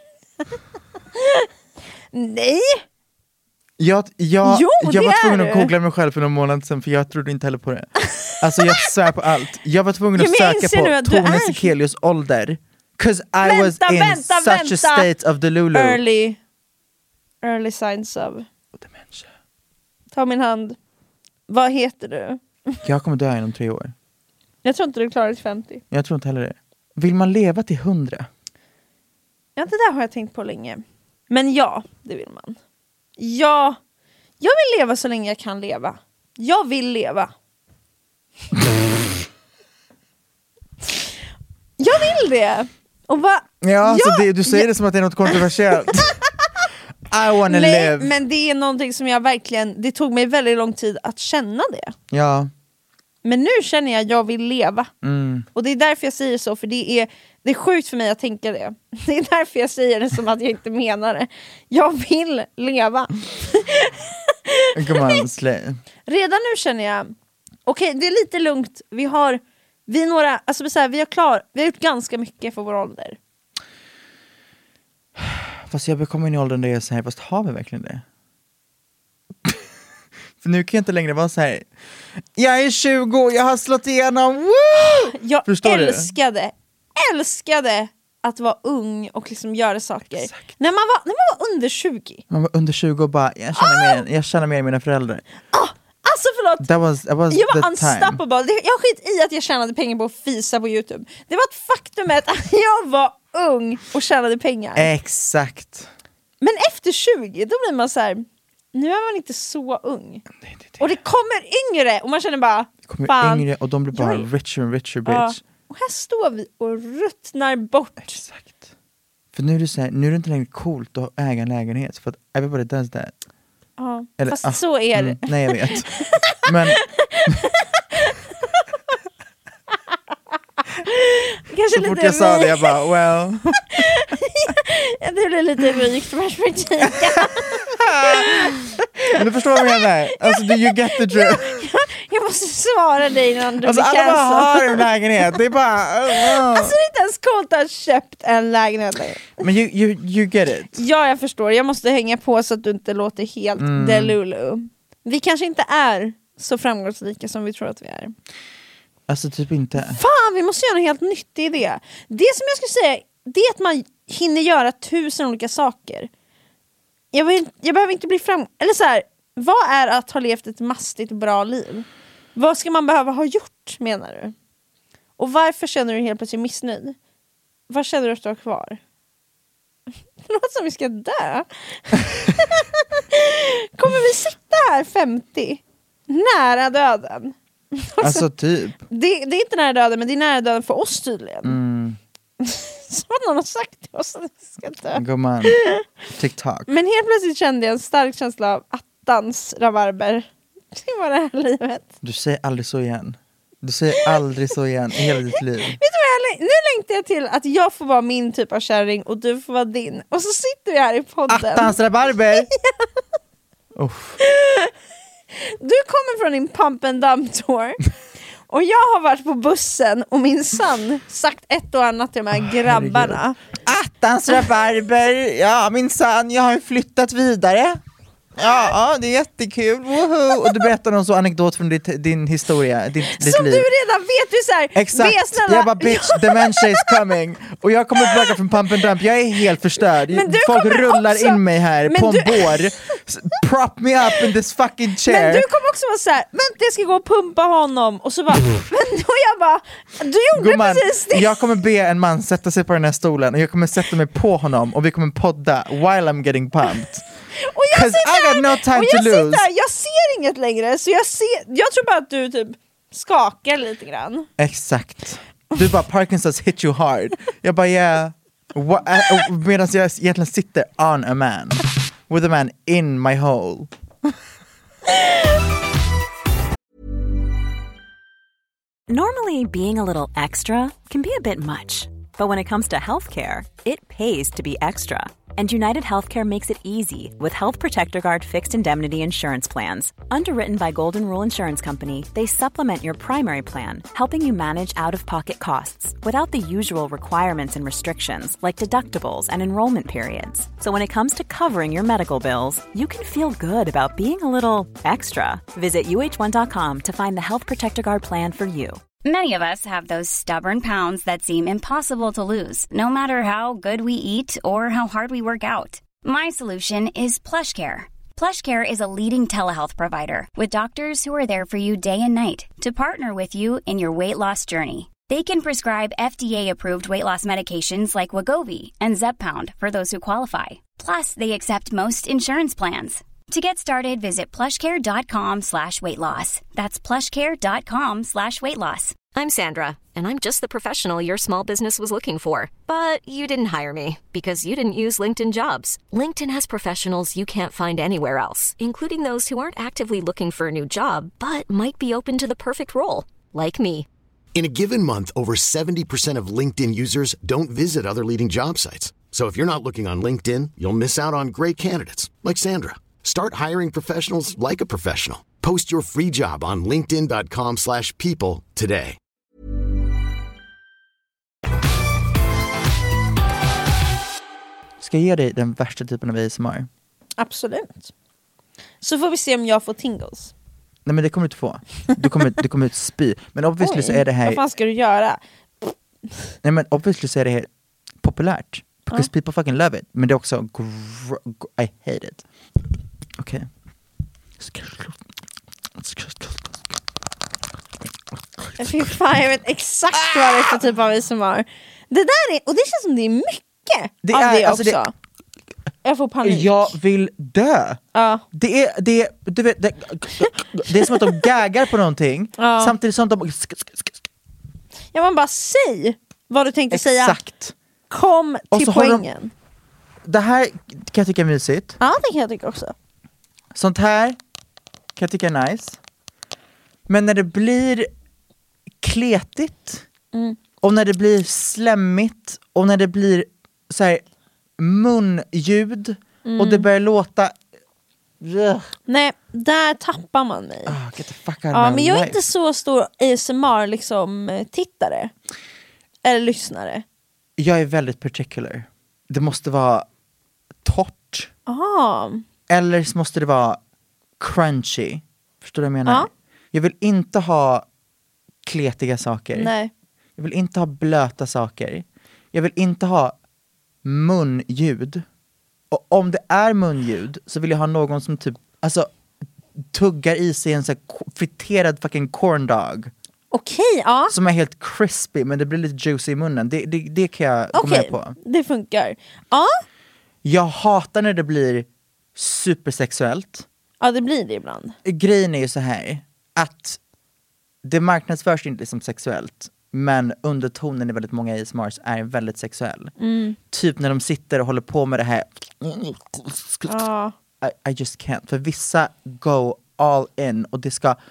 Nej! Jag, jag, Jo, jag var det tvungen är att du. googla mig själv för någon månad sedan, för jag trodde inte heller på det. Alltså jag svär på allt. Jag var tvungen att Ja, men jag söka inser på nu att du Tone är- Sekelius ålder. Cause I Vänta, was in vänta, such vänta. a state of delulu. Early, early signs of. Dementia. Ta min hand. Vad heter du? Jag kommer dö inom tre år. Jag tror inte du klarar till femtio. Jag tror inte heller det. Vill man leva till hundra? Ja, det där har jag tänkt på länge. Men ja, det vill man. Ja, jag vill leva så länge jag kan leva. Jag vill leva. Jag vill det. Och va? Ja, alltså Ja, det, du säger ja. det som att det är något kontroversiellt. I wanna Nej, live. men det är någonting som jag verkligen... Det tog mig väldigt lång tid att känna det. Ja. Men nu känner jag att jag vill leva. Mm. Och det är därför jag säger så, för det är, det är sjukt för mig att tänka det. Det är därför jag säger det som att jag inte menar det. Jag vill leva. Gumman, slay. Redan nu känner jag, okej, okay, det är lite lugnt. Vi har, vi några, alltså så här, vi har klar, vi har gjort ganska mycket för vår ålder. Fast jag börjar komma in i åldern där jag är så här, fast har vi verkligen det? För nu kan jag inte längre vara så här. Jag är tjugo, jag har slått igenom. Woo! Jag Förstår älskade, du? älskade att vara ung och liksom göra saker. Exakt. När man var, när man var under tjugo. Man var under tjugo och bara, jag känner, Ah! mer, jag känner mer än mina föräldrar. Ah, alltså förlåt. That was, that was Jag var the unstoppable. Det- Jag skit i att jag tjänade pengar på att fisa på YouTube. Det var ett faktum att jag var ung och tjänade pengar. Exakt. Men efter tjugo, då blir man så här. Nu är man inte så ung. Nej, det, det. Och det kommer yngre och man känner bara Det kommer fan. yngre och de blir bara Jag är- richer and richer, bitch. Ja. Och här står vi och ruttnar bort. Exakt. För nu är det så här, nu är det inte längre coolt att äga en lägenhet, för att everybody does that. Ja. Eller, Fast ah, så är det. Mm, nej, jag vet. Men Kanske så fort lite jag sa det, rik- jag bara, well. Ja, det blir lite rikt perspektiv. Men du förstår vad jag menar. Alltså, do you get the drift? Jag måste svara dig innan du Alltså blir alla bara cancelled. har en lägenhet. Det är bara... Uh, Alltså det är inte ens coolt att ha köpt en lägenhet. Men you, you, you get it. Ja, jag förstår. Jag måste hänga på så att du inte låter helt Mm. delulu. Vi kanske inte är så framgångsrika som vi tror att vi är. Alltså typ inte. Fan, vi måste göra något helt nytt i det. Det som jag skulle säga, det är att man hinner göra tusen olika saker. Jag, vill, jag behöver inte bli fram... Eller så här, vad är att ha levt ett mastigt bra liv? Vad ska man behöva ha gjort, menar du? Och varför känner du helt plötsligt missnöjd? Vad känner du att du har kvar? Det låter som vi ska dö. Kommer vi sitta här femtio? Nära döden? Alltså typ. Det, det är inte nära döden, men det är nära döden för oss tydligen. Mm. Som att någon har sagt till oss att vi ska dö. Gumman. TikTok. Men helt plötsligt kände jag en stark känsla av attans rabarber. Det var det här livet. Du säger aldrig så igen. Du säger aldrig så igen i hela ditt liv. Vet du vad jag, lä- nu längtar jag till att jag får vara min typ av kärring och du får vara din. Och så sitter vi här i podden. Attans rabarber! Uff. Du kommer från din pump and dump tour. Och jag har varit på bussen och min son sagt ett och annat till de här grabbarna. Attans rabarber! Ja, min son, jag har ju flyttat vidare. Ja, ja, det är jättekul. Woho! Och du berättar någon så anekdot från ditt, din historia, ditt, ditt som liv. du redan vet, du så här, Exakt, be snälla. jag bara bitch, dementia is coming. Och jag kommer tillbaka från pump and dump, jag är helt förstörd. Men du Folk kommer rullar också- in mig här Men på en du- bår. Prop me up in this fucking chair. Men du kommer också vara så här, vänta jag ska gå och pumpa honom. Och så bara, men då jag bara, du gjorde Gumman, precis det. jag kommer be en man sätta sig på den här stolen och jag kommer sätta mig på honom och vi kommer podda while I'm getting pumped. Och jag 'Cause I sitter got no time och to jag sitter lose. här, jag ser inget längre, så jag ser, jag tror bara att du typ skakar lite grann. Exakt. Du bara Parkinson's hit you hard. Jag bara yeah. Medan jag egentligen sitter on a man. With a man in my hole. Normally, being a little extra can be a bit much, but when it comes to healthcare, it pays to be extra. And United Healthcare makes it easy with Health Protector Guard fixed indemnity insurance plans. Underwritten by Golden Rule Insurance Company, they supplement your primary plan, helping you manage out-of-pocket costs without the usual requirements and restrictions like deductibles and enrollment periods. So when it comes to covering your medical bills, you can feel good about being a little extra. Visit U H one dot com to find the Health Protector Guard plan for you. Many of us have those stubborn pounds that seem impossible to lose, no matter how good we eat or how hard we work out. My solution is PlushCare. PlushCare is a leading telehealth provider with doctors who are there for you day and night to partner with you in your weight loss journey. They can prescribe F D A-approved weight loss medications like Wegovy and Zepbound for those who qualify. Plus, they accept most insurance plans. To get started, visit plushcare.com slash weight loss. That's plushcare.com slash weight loss. I'm Sandra, and I'm just the professional your small business was looking for. But you didn't hire me because you didn't use LinkedIn Jobs. LinkedIn has professionals you can't find anywhere else, including those who aren't actively looking for a new job, but might be open to the perfect role, like me. In a given month, over seventy percent of LinkedIn users don't visit other leading job sites. So if you're not looking on LinkedIn, you'll miss out on great candidates like Sandra. Start hiring professionals like a professional. Post your free job on linkedin.com slash people today. Ska jag ge dig den värsta typen av A S M R? Absolut. Så får vi se om jag får tingles. Nej men det kommer du inte få. Du kommer, du kommer spy. Men obviously Oj, så är det här... vad fan ska du göra? Nej men obviously så är det här populärt. Because people fucking love it. Men det är också... Gr- gr- I hate it. Okej. Okay. Fy fan, jag vet exakt vad det är för typ av A S M R. Det där är... Och det känns som det är mycket Det av är- det alltså också. det- Jag får panik. Jag vill dö. Ja. Det är, det är, du vet, det, det är som att de gaggar på någonting. Ja. Samtidigt som de... Ja, man bara säg vad du tänkte säga. Exakt. Kom Och till så har de- poängen. Det här kan jag tycka är mysigt. Ja, det kan jag tycka också. Sånt här kan jag tycka är nice. Men när det blir kletigt Mm. och när det blir slemmigt och när det blir så här munljud Mm. och det börjar låta... Ugh. Nej, där tappar man mig. Ah, get the fuck out of Ja, my men jag är life. inte så stor A S M R liksom eh, tittare. Eller lyssnare. Jag är väldigt particular. Det måste vara torrt. Aha. Eller så måste det vara crunchy. Förstår du vad jag menar? Ja. Jag vill inte ha kletiga saker. Nej. Jag vill inte ha blöta saker. Jag vill inte ha munljud. Och om det är munljud så vill jag ha någon som typ, alltså tuggar i sig en så här ko- friterad fucking corn dog. Okej, ja. Som är helt crispy men det blir lite juicy i munnen. Det, det, det kan jag gå Okej, med på. det funkar. Ja. Jag hatar när det blir supersexuellt. Ja, det blir det ibland. Grejen är ju så här att det marknadsförs inte som sexuellt, men undertonen i väldigt många A S M Rs är väldigt sexuell. Mm. Typ när de sitter och håller på med det här. Ja. I, I just can't. För vissa go all in och det ska...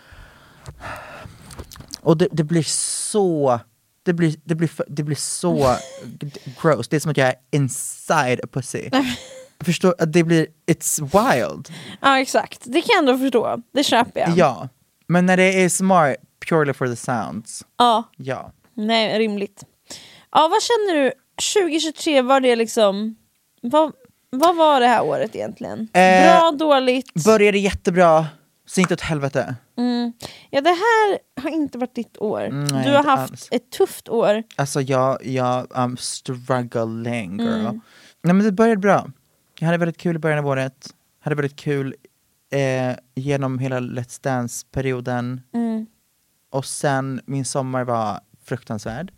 Och det, det blir så... Det blir, det blir, för- det blir så gross. Det är som att jag är inside a pussy. Förstår att det blir... It's wild. Ja, exakt. Det kan jag ändå förstå. Det köper jag. Ja. Men när det är A S M R purely for the sounds. Ja. Ja. Nej, rimligt. Ja, vad känner du? tjugo tjugotre, var det liksom... Vad, vad var det här året egentligen? Eh, Bra, dåligt? Började jättebra, sen gick det åt helvete. Mm. Ja, det här har inte varit ditt år. Mm, nej, du har inte haft alls. ett tufft år. Alltså jag, jag I'm struggling girl. Mm. Nej men det började bra. Jag hade väldigt kul i början av året. Hade väldigt kul eh, genom hela Let's Dance-perioden. Mm. Och sen min sommar var fruktansvärd.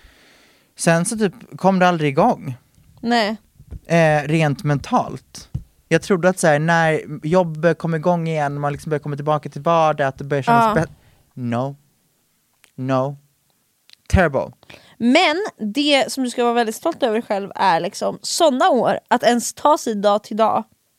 Sen så typ kom det aldrig igång. Nej. Eh, rent mentalt. Jag trodde att så här, när jobbet kom igång igen, man liksom börjar komma tillbaka till vardag, att det börjar kännas Ja. bättre. No. No. Terrible. Men det som du ska vara väldigt stolt över dig själv är liksom sådana år, att ens ta sig dag till dag.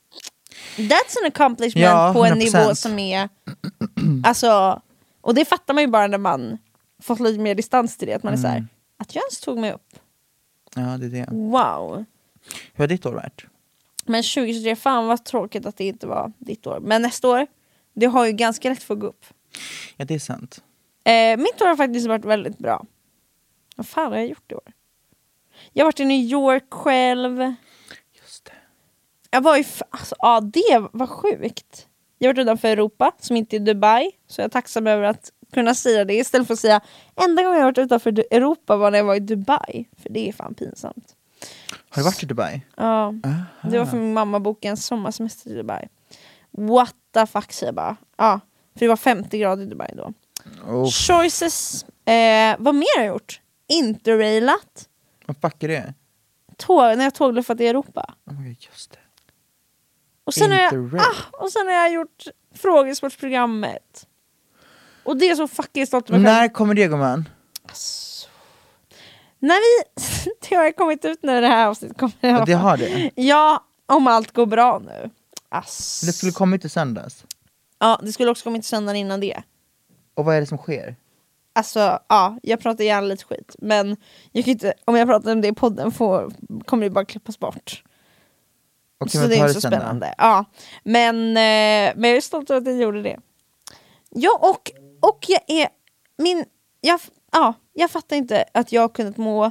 That's an accomplishment Ja, på en hundra procent. nivå som är alltså, och det fattar man ju bara när man fått lite mer distans till det, att man är så här, att jag ens tog mig upp. Ja, det är det. Wow. Hur har ditt år varit? Men tjugo tjugotre, fan vad tråkigt att det inte var ditt år. Men nästa år, det har ju ganska lätt för att gå upp. Ja, det är sant. Eh, mitt år har faktiskt varit väldigt bra. Vad fan har jag gjort i år? Jag har varit i New York själv. Just det. Jag var ju, f- alltså, ja det var sjukt. Jag har varit utanför Europa, som inte är Dubai. Så jag är tacksam över att kunna säga det istället för att säga enda gången jag har varit utanför Du- Europa var när jag var i Dubai. För det är fan pinsamt. Har du varit i Dubai? Ja, Aha. det var för min mamma bokade en sommarsemester i Dubai. What the fuck, säger jag bara. Ja, för det var femtio grader i Dubai då. Oh, Choices. Eh, vad mer har jag gjort? Interrailat. vad fuck är det? Tåg, när jag tågluffat i Europa. Oh my God, just det. Och sen, har jag, Interrail. ah, och sen har jag gjort frågesportsprogrammet. Och det är så fucking stolt över mig själv. När kommer det, gumman? Alltså. När vi... det har kommit ut när det här avsnittet kommer. i alla Ja, det fall. har det. Ja, om allt går bra nu. Ass. Det skulle komma till söndags. Ja, det skulle också kommit till söndagen innan det. Och vad är det som sker? Alltså, ja, jag pratar gärna lite skit. Men jag kan inte, om jag pratar om det i podden får, kommer det bara klippas bort. Okej, Så men det ta är inte så sen då. spännande. Ja. Men, eh, men jag är stolt över att jag gjorde det. Ja, och, och jag är... Min, jag, ja, jag fattar inte att jag har kunnat må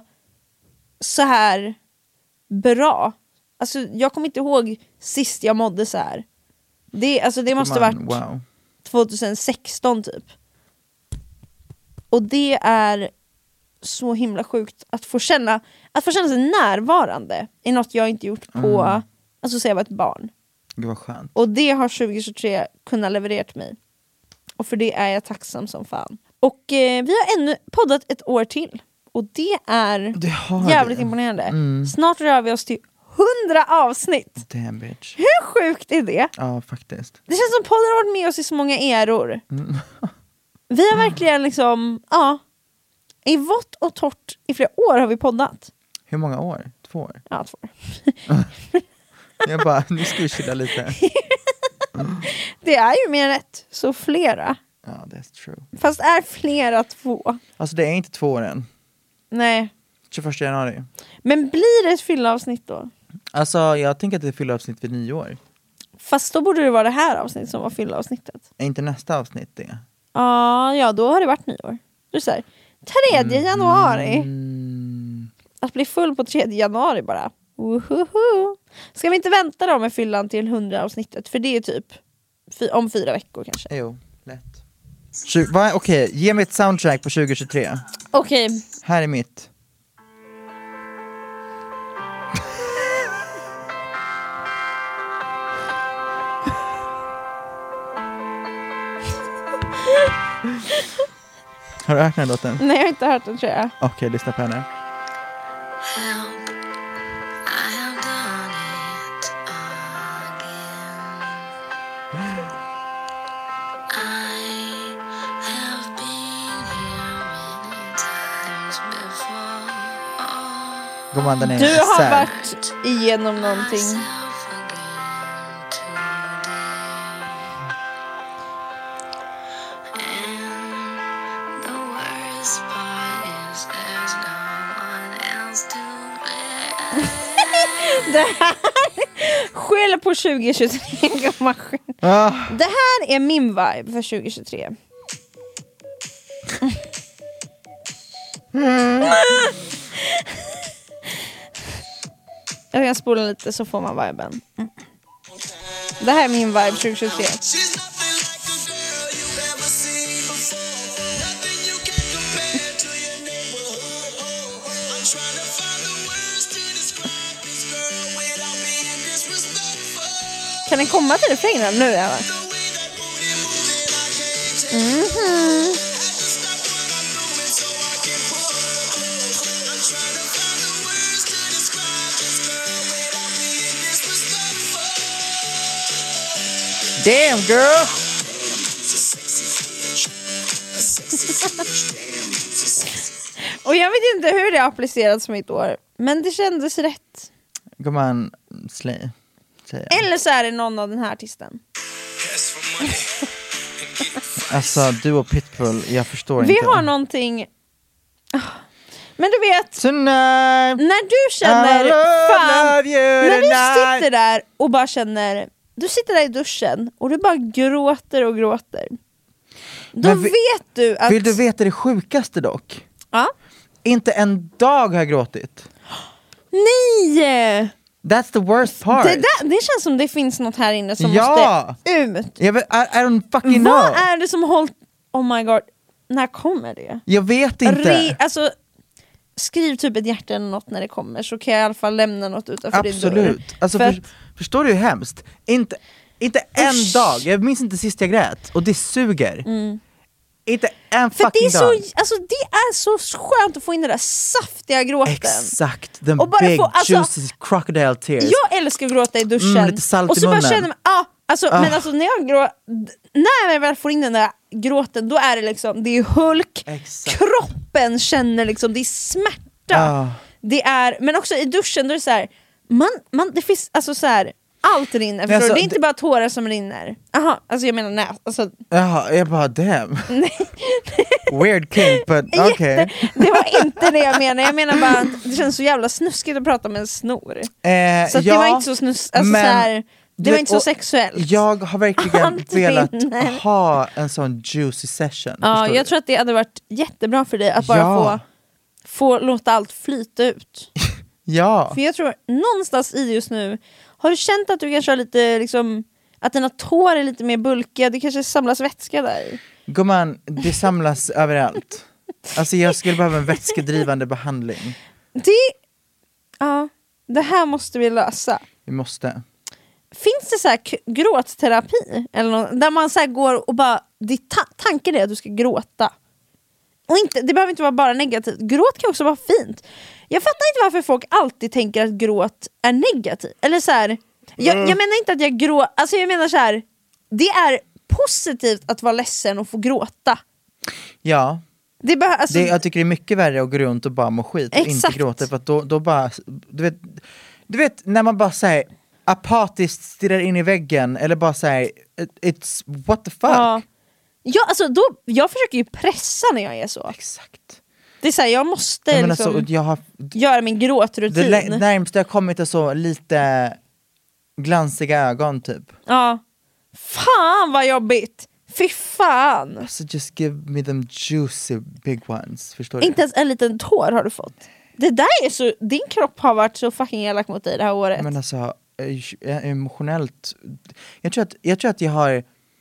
så här bra. Alltså, jag kommer inte ihåg sist jag mådde så här. Det, alltså, det måste ha Man, varit wow. tjugohundrasexton typ. Och det är så himla sjukt att få känna att få känna sig närvarande i något jag inte gjort på, Mm. alltså säga jag var ett barn. Det var skönt. Och det har tjugo tjugotre kunnat leverera till mig. Och för det är jag tacksam som fan. Och eh, vi har ännu poddat ett år till. Och det är Det har jävligt det. imponerande. Mm. Snart rör vi oss till hundra avsnitt. Damn bitch. Hur sjukt är det? Ja, faktiskt. Det känns som podden har varit med oss i så många eror. Mm. Vi har verkligen liksom, ja, i vått och torrt i flera år har vi poddat. Hur många år? Två år? Ja, två år. Jag bara, nu ska vi chilla lite. Det är ju mer än ett, så flera. Ja, that's true. Fast är flera två? Alltså det är inte två år än. Nej. tjugoförsta januari. Men blir det ett fyllavsnitt då? Alltså jag tänker att det är fyllavsnitt vid nyår. Fast då borde det vara det här avsnittet som var fyllavsnittet. Är inte nästa avsnitt det? Ah, ja, då har det varit nyår. Du säger tredje januari. Mm. Att bli full på tredje januari bara. Uhuhu. Ska vi inte vänta då med fyllan till hundra avsnittet? För det är typ fy- om fyra veckor kanske. Jo, lätt. Tju- va? Okej, ge mig ett soundtrack på tjugo tjugotre. Okej. Här är mitt. Har du hört den här låten? Nej, jag har inte hört den, tror jag. Okej, lyssna på henne. Gumman, den är Du har sad. varit igenom någonting. Det här skyller på tjugo tjugotre. gumman. Ah, Det här är min vibe för tjugo tjugotre. Jag kan spola lite så får man viben. Mm. Det här är min vibe tjugo tjugotre. Kan ni komma till refrängen nu? Eva? Mm-hmm. Damn girl! Och jag vet inte hur det har applicerats mitt år, men det kändes rätt. Gumman, slay. Eller så är det någon av den här artisten. Alltså, du och Pitbull, jag förstår Vi inte. har någonting... Men du vet, tonight, när du känner I love, fan, love you när du tonight. sitter där och bara känner, du sitter där i duschen och du bara gråter och gråter. Då Men vi- vet du att... Vill du veta det sjukaste dock? Ja? Inte en dag har jag gråtit. Nej! That's the worst part. Det, där, det känns som det finns något här inne som Ja. måste ut. Jag vet, I, I don't fucking Vad know. är det som har hållit... Oh my god, när kommer det? Jag vet inte. Re, alltså, skriv typ ett hjärta eller något när det kommer, så kan jag i alla fall lämna något utanför din dörr. Absolut. Alltså, För för, förstår du hur hemskt? Inte, inte en Usch. dag, jag minns inte sist jag grät. Och det suger. Mm. Inte en För det fucking är, så, dag. alltså, det är så skönt att få in den där saftiga gråten. Exakt, den Och bara big få- alltså, juicy crocodile tears. Jag älskar att gråta i duschen. Mm, lite salt och i så bara munnen. känner man, ah, alltså, Ah. men alltså när jag grå, när jag väl får in den där gråten, då är det liksom, det är Hulk, Exakt. kroppen känner liksom, det är smärta. Ah. Det är, men också i duschen då är det så här, man, man, det finns alltså så här, allt rinner, förstår alltså, du? Det är inte det- bara tårar som rinner. Aha, alltså jag menar nej, alltså, Jaha, jag bara damn. Weird king, but jätte- okay. det var inte det jag menar. Jag menar bara att det känns så jävla snuskigt att prata med en snor. Eh, Så att ja, det var inte så snus, alltså men så här, du det var vet, inte så och sexuellt. Jag har verkligen Allt velat rinner. ha en sån juicy session. Ja, förstår jag du? tror att det hade varit jättebra för dig att bara Ja. få, få låta allt flyta ut. Ja. För jag tror någonstans i just nu, har du känt att du kanske har lite liksom, att dina tår är lite mer bulkiga, det kanske samlas vätska där? Gumman, det samlas överallt. Alltså jag skulle behöva en vätskedrivande behandling. Det, ja, det här måste vi lösa. Vi måste. Finns det så här k- gråtterapi? Eller något, där man så här går och bara, ditt ta- tanken är att du ska gråta. Och inte, det behöver inte vara bara negativt. Gråt kan också vara fint. Jag fattar inte varför folk alltid tänker att gråt är negativt. Eller så här, jag, jag menar inte att jag gråter, alltså jag menar så här, det är positivt att vara ledsen och få gråta. Ja, Det behö- alltså, det, jag tycker det är mycket värre att gå runt och bara må skit och inte Exakt. gråta. För att då, då bara, du vet, du vet när man bara säger apatiskt stirrar in i väggen eller bara säger it's what the fuck. ja. Ja, alltså då, jag försöker ju pressa när jag är så. Exakt. Det är så här, jag måste Jag, menar, liksom så, jag har, göra min gråtrutin. det lä- närmsta jag kommit är så lite glansiga ögon typ. Ja. Fan vad jobbigt. Fy fan. So just give me them juicy big ones, förstår du? Inte ens en liten tår har du fått. Det där är så, din kropp har varit så fucking elak mot dig det här året. Men alltså, eh, emotionellt, jag tror, att, jag tror att jag har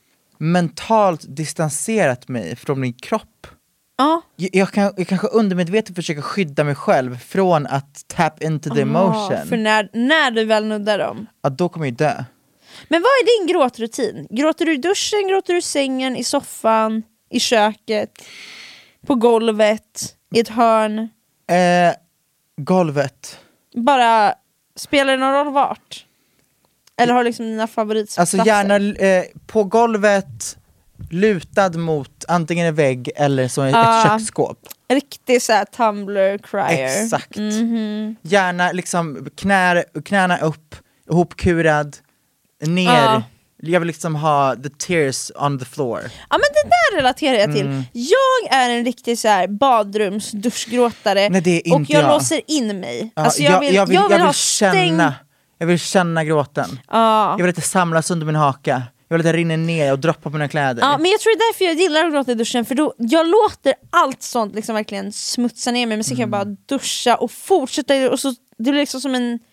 mentalt distanserat mig från min kropp. Ja. Jag, jag, kan, jag kanske undermedvetet försöker skydda mig själv från att tap into the emotion. Ja, för när, när du väl nuddar dem. Ja, då kommer jag dö. Men vad är din gråtrutin? Gråter du i duschen, gråter du i sängen, i soffan, i köket, på golvet, i ett hörn? Eh, golvet. Bara, spelar det någon roll vart? Eller har du liksom dina favoritplatser? Alltså gärna eh, på golvet, lutad mot antingen en vägg eller så ett Ah. köksskåp. Riktig såhär Tumblr crier. Exakt. Mhm. Gärna liksom knä, knäna upp, ihopkurad, ner. Ja. Jag vill liksom ha the tears on the floor. Ja men det där relaterar jag till. Mm. Jag är en riktig så här badrumsduschgråtare. Nej, det är och inte jag, jag. låser in mig. Ja, Alltså jag, vill, jag, vill, jag vill ha känna, stäng... jag vill känna gråten. Ja. Jag vill att det samlas under min haka. Jag vill att det rinner ner och droppar på mina kläder. Ja, men jag tror det är därför jag gillar att gråta i duschen. För då, jag låter allt sånt liksom verkligen smutsa ner mig. Men så kan jag bara duscha och fortsätta. Och så, det blir liksom som en...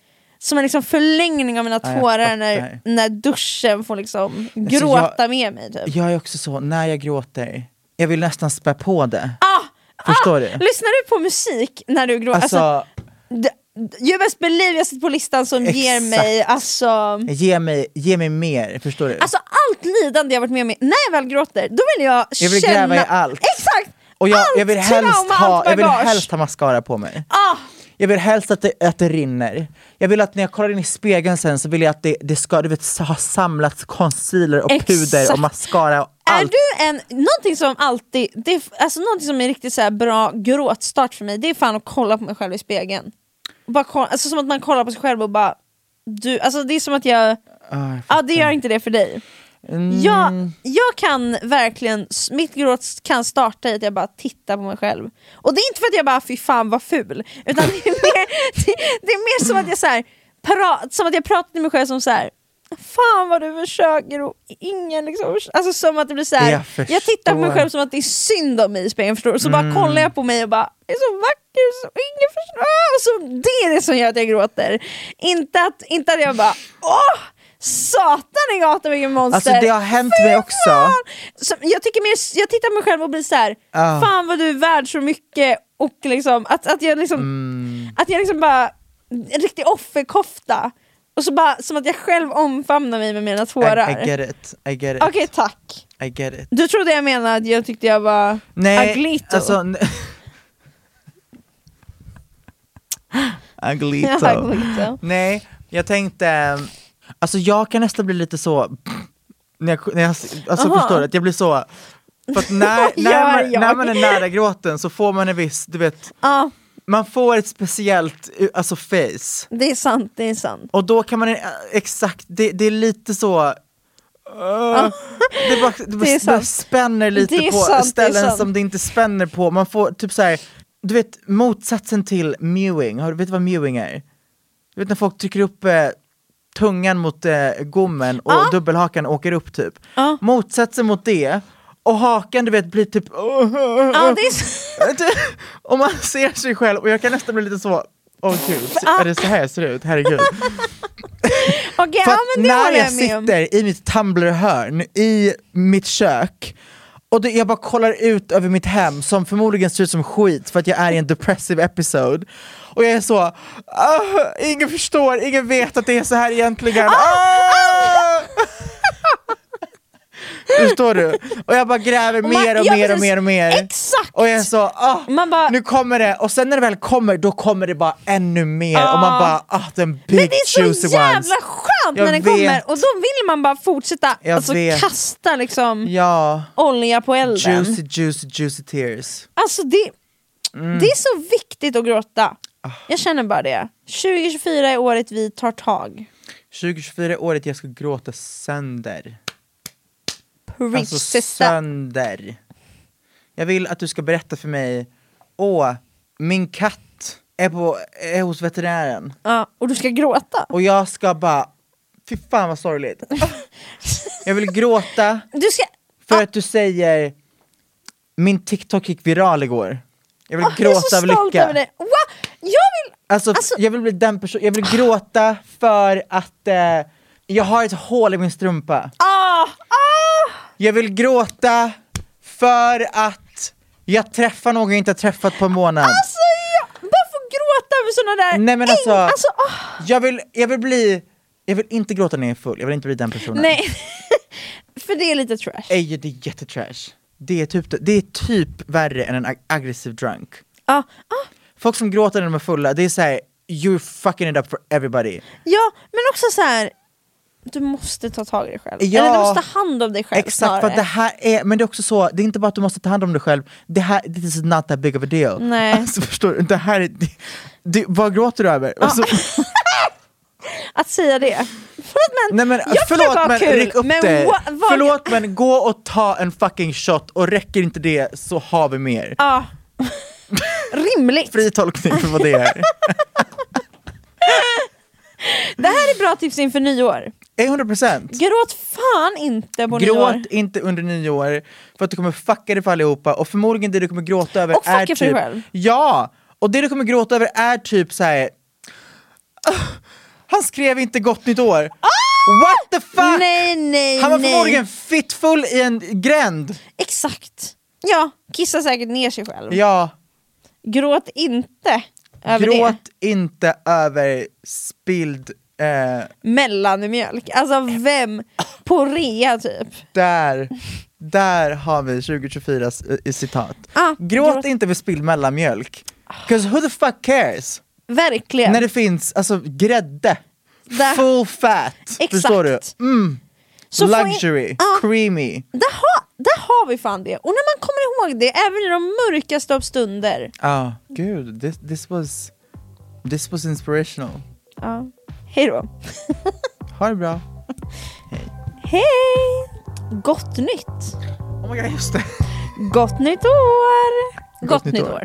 som en liksom förlängning av mina Ja, jag tårar fattar. när, när duschen får liksom gråta jag- med mig typ. Jag är också så, när jag gråter, jag vill nästan spä på det. Ah, Förstår ah, du? Lyssnar du på musik när du gråter? Alltså, Alltså, d- You Best Believe jag sitter på listan som ger Exakt. mig alltså, ge mig, ge mig mer, förstår du? alltså allt lidande jag varit med om. När jag väl gråter, då vill jag, Jag vill känna gräva i allt. Exakt! Och jag, allt jag, vill helst trauma, ha, allt jag vill bagage. helst ha mascara på mig. Ah, Jag vill helst att det, att det rinner. Jag vill att när jag kollar in i spegeln sen så vill jag att det, det ska du vet, ha samlats concealer och Exakt. puder och mascara och är allt. du en, någonting som alltid, det är, alltså någonting som är riktigt så här bra gråtstart för mig, det är fan att kolla på mig själv i spegeln. Och bara kolla, alltså som att man kollar på sig själv och bara, du, alltså det är som att jag, Ah, jag ja det gör inte det för dig. Mm. Jag, jag kan verkligen, mitt gråt kan starta i att jag bara tittar på mig själv. Och det är inte för att jag bara fy fan vad ful, utan det är mer, det, det är mer som att jag så här, pra, som att jag pratar till mig själv som så här. Fan vad du försöker och ingen liksom, alltså som att det blir så här. Jag Jag, jag tittar på mig förstår. själv som att det är synd om mig i spegeln, förstår du? Så bara kollar jag på mig och bara, det är så vacker så ingen förstår. Och så det är det som gör att jag gråter. Inte att, inte att jag bara, åh satan i gatan vilken monster. Alltså det har hänt Fy mig också. fan! Så jag, tycker mer, jag tittar på mig själv och blir så här. Ah. Fan vad du är värd så mycket. Och liksom, att, att jag liksom Mm. Att jag liksom bara, en riktig offerkofta. Och så bara, som att jag själv omfamnar mig med mina tårar. I, I get it, I get it. Okej, tack. I get it. Du trodde jag menade att jag tyckte jag var Nej, aglito. alltså... n- aglito. Ja, aglito. Nej, jag tänkte... Alltså jag kan nästan bli lite så... När jag, när jag, alltså Aha. förstår du? Att jag blir så... För att när, Vad när, gör man, jag? när man är nära gråten så får man en viss, du vet... Ja, Man får ett speciellt alltså face. det är sant, det är sant. Och då kan man eh, exakt, det, det är lite så uh, det, bara, det, bara, Det är det sant. spänner lite Det är på sant, det är ställen sant. som det inte spänner på. Man får typ så här, du vet motsatsen till mewing. Har du vet vad mewing är? Du vet när folk trycker upp eh, tungan mot eh, gommen och Ja. dubbelhakan åker upp typ. Ja. Motsatsen mot det. Och hakan du vet blir typ Ja, det är så. och man ser sig själv och jag kan nästan bli lite så, åh gud, är det så här jag ser ut? Herregud. Okej, För ja att men det när håller jag jag med om. sitter i mitt Tumblr-hörn i mitt kök och det, jag bara kollar ut över mitt hem som förmodligen ser ut som skit för att jag är i en depressive episode och jag är så, ah, ingen förstår, ingen vet att det är så här egentligen. Ah! Förstår du? Och jag bara gräver Och man- mer och ja, mer och precis. mer och mer. Exakt! Och jag är så, ah, Man bara- nu kommer det. Och sen när det väl kommer, då kommer det bara ännu mer. Ah. Och man bara, ah, den big Men det är så juicy jävla ones. skönt Jag när den vet. kommer och då vill man bara fortsätta Jag alltså, vet. kasta liksom Ja, olja på elden. juicy, juicy, juicy tears. Alltså det, Mm. det är så viktigt att gråta. Ah. Jag känner bara det. tjugo tjugofyra är året vi tar tag. tjugo tjugofyra är året jag ska gråta sönder. Alltså Prinsessa. sönder. Jag vill att du ska berätta för mig, åh, min katt är, på, är hos veterinären. Ja, och du ska gråta. Och jag ska bara, fy fan vad sorgligt. Jag vill gråta Du ska... för att du säger, min TikTok gick viral igår. Jag vill Åh, jag är gråta så av stolt lycka. över det. Wow! Jag vill... Alltså, Alltså- jag vill bli den personen, jag vill gråta för att eh, jag har ett hål i min strumpa. Ah, ah. Jag vill gråta för att jag träffar någon jag inte har träffat på en månad. Alltså jag bara får gråta över såna där... Nej men äng- alltså, alltså ah. jag, vill, jag vill bli, jag vill inte gråta när jag är full, jag vill inte bli den personen. Nej, för det är lite trash. Ej, det är jättetrash. Det är, typ, det är typ värre än en ag- aggressiv drunk. Ah, ah. Folk som gråter när de är fulla, det är såhär, you're fucking it up for everybody. Ja, men också så här. Du måste ta tag i dig själv. Ja. Eller du måste ta hand om dig själv. Exakt, för snarare. att det här är, men det är också så, det är inte bara att du måste ta hand om dig själv, det här, this is not that big of a deal. Nej. Alltså förstår du, det här är, det, det, vad gråter du över? Alltså, Att säga det. Förlåt men, nej men jag förlåt försöker vara men kul, räck upp men det. wa- vad- Förlåt men gå och ta en fucking shot och räcker inte det så har vi mer. Ja. Rimligt. Fri tolkning för vad det är. Det här är bra tips inför nyår. hundra procent. Gråt fan inte på Gråt nyår. inte under nyår för att du kommer fucka det för allihopa och förmodligen det du kommer gråta över Och fucka är för typ, dig själv. ja, och det du kommer gråta över är typ så här. Han skrev inte gott nytt år. What the fuck? Nej, nej, Han var nej. förmodligen fittfull i en gränd. Exakt. Ja, kissa säkert ner sig själv. Ja. Gråt inte över Gråt det. inte över spilld eh, Mellanmjölk. Alltså vem på rea typ. där, där har vi tjugo tjugofyra i citat. Ah, gråt, gråt inte över spilld mellanmjölk. 'Cause who the fuck cares? Verkligen. När det finns alltså grädde. Där- Full fat. Exakt. Förstår du? Mm. Så får Luxury, in- ah. creamy. Där har, där har vi fan det. Och när man kommer ihåg det, även i de mörkaste av stunder. Ja, oh, gud, this, this was This was inspirational. Ja. Hej då. Ha det bra. Hej. Gott nytt. Oh my god, just det. Gott nytt år. Gott, Gott nytt nytt år. år.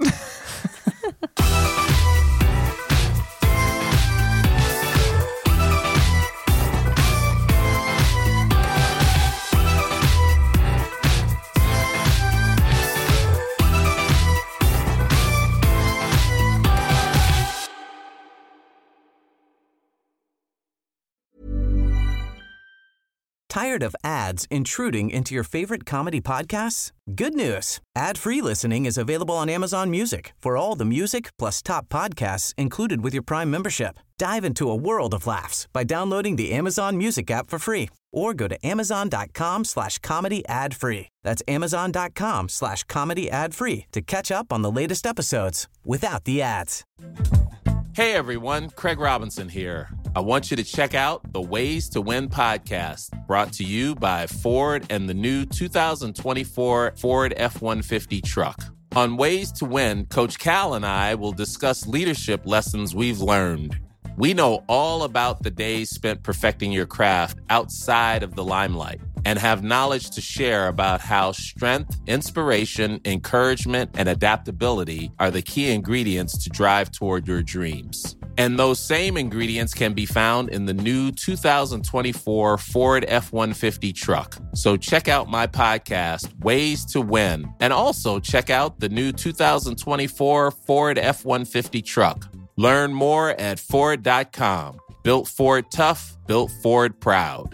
Tired of ads intruding into your favorite comedy podcasts? Good news. Ad-free listening is available on Amazon Music for all the music plus top podcasts included with your Prime membership. Dive into a world of laughs by downloading the Amazon Music app for free or go to amazon.com slash comedy ad free. That's amazon.com slash comedy ad free to catch up on the latest episodes without the ads. Hey everyone, Craig Robinson here. I want you to check out the Ways to Win podcast, brought to you by Ford and the new two thousand twenty-four Ford F one fifty truck. On Ways to Win, Coach Cal and I will discuss leadership lessons we've learned. We know all about the days spent perfecting your craft outside of the limelight and have knowledge to share about how strength, inspiration, encouragement, and adaptability are the key ingredients to drive toward your dreams. And those same ingredients can be found in the new two thousand twenty-four Ford F one fifty truck. So check out my podcast, Ways to Win, and also check out the new two thousand twenty-four Ford F one fifty truck. Learn more at Ford dot com. Built Ford tough, built Ford proud.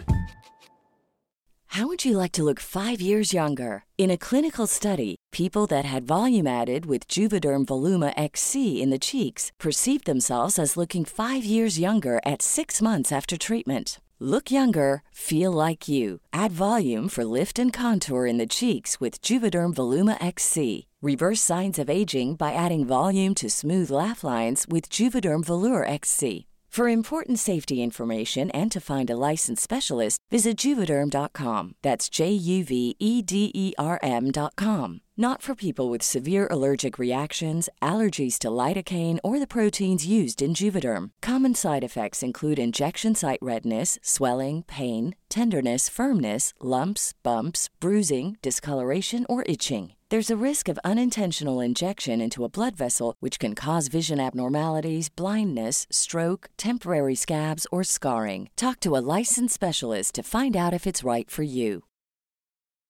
How would you like to look five years younger? In a clinical study, people that had volume added with Juvederm Voluma X C in the cheeks perceived themselves as looking five years younger at six months after treatment. Look younger, feel like you. Add volume for lift and contour in the cheeks with Juvederm Voluma X C. Reverse signs of aging by adding volume to smooth laugh lines with Juvederm Volure X C. For important safety information and to find a licensed specialist, visit Juvederm dot com. That's J U V E D E R M dot com. Not for people with severe allergic reactions, allergies to lidocaine, or the proteins used in Juvederm. Common side effects include injection site redness, swelling, pain, tenderness, firmness, lumps, bumps, bruising, discoloration, or itching. There's a risk of unintentional injection into a blood vessel, which can cause vision abnormalities, blindness, stroke, temporary scabs, or scarring. Talk to a licensed specialist to find out if it's right for you.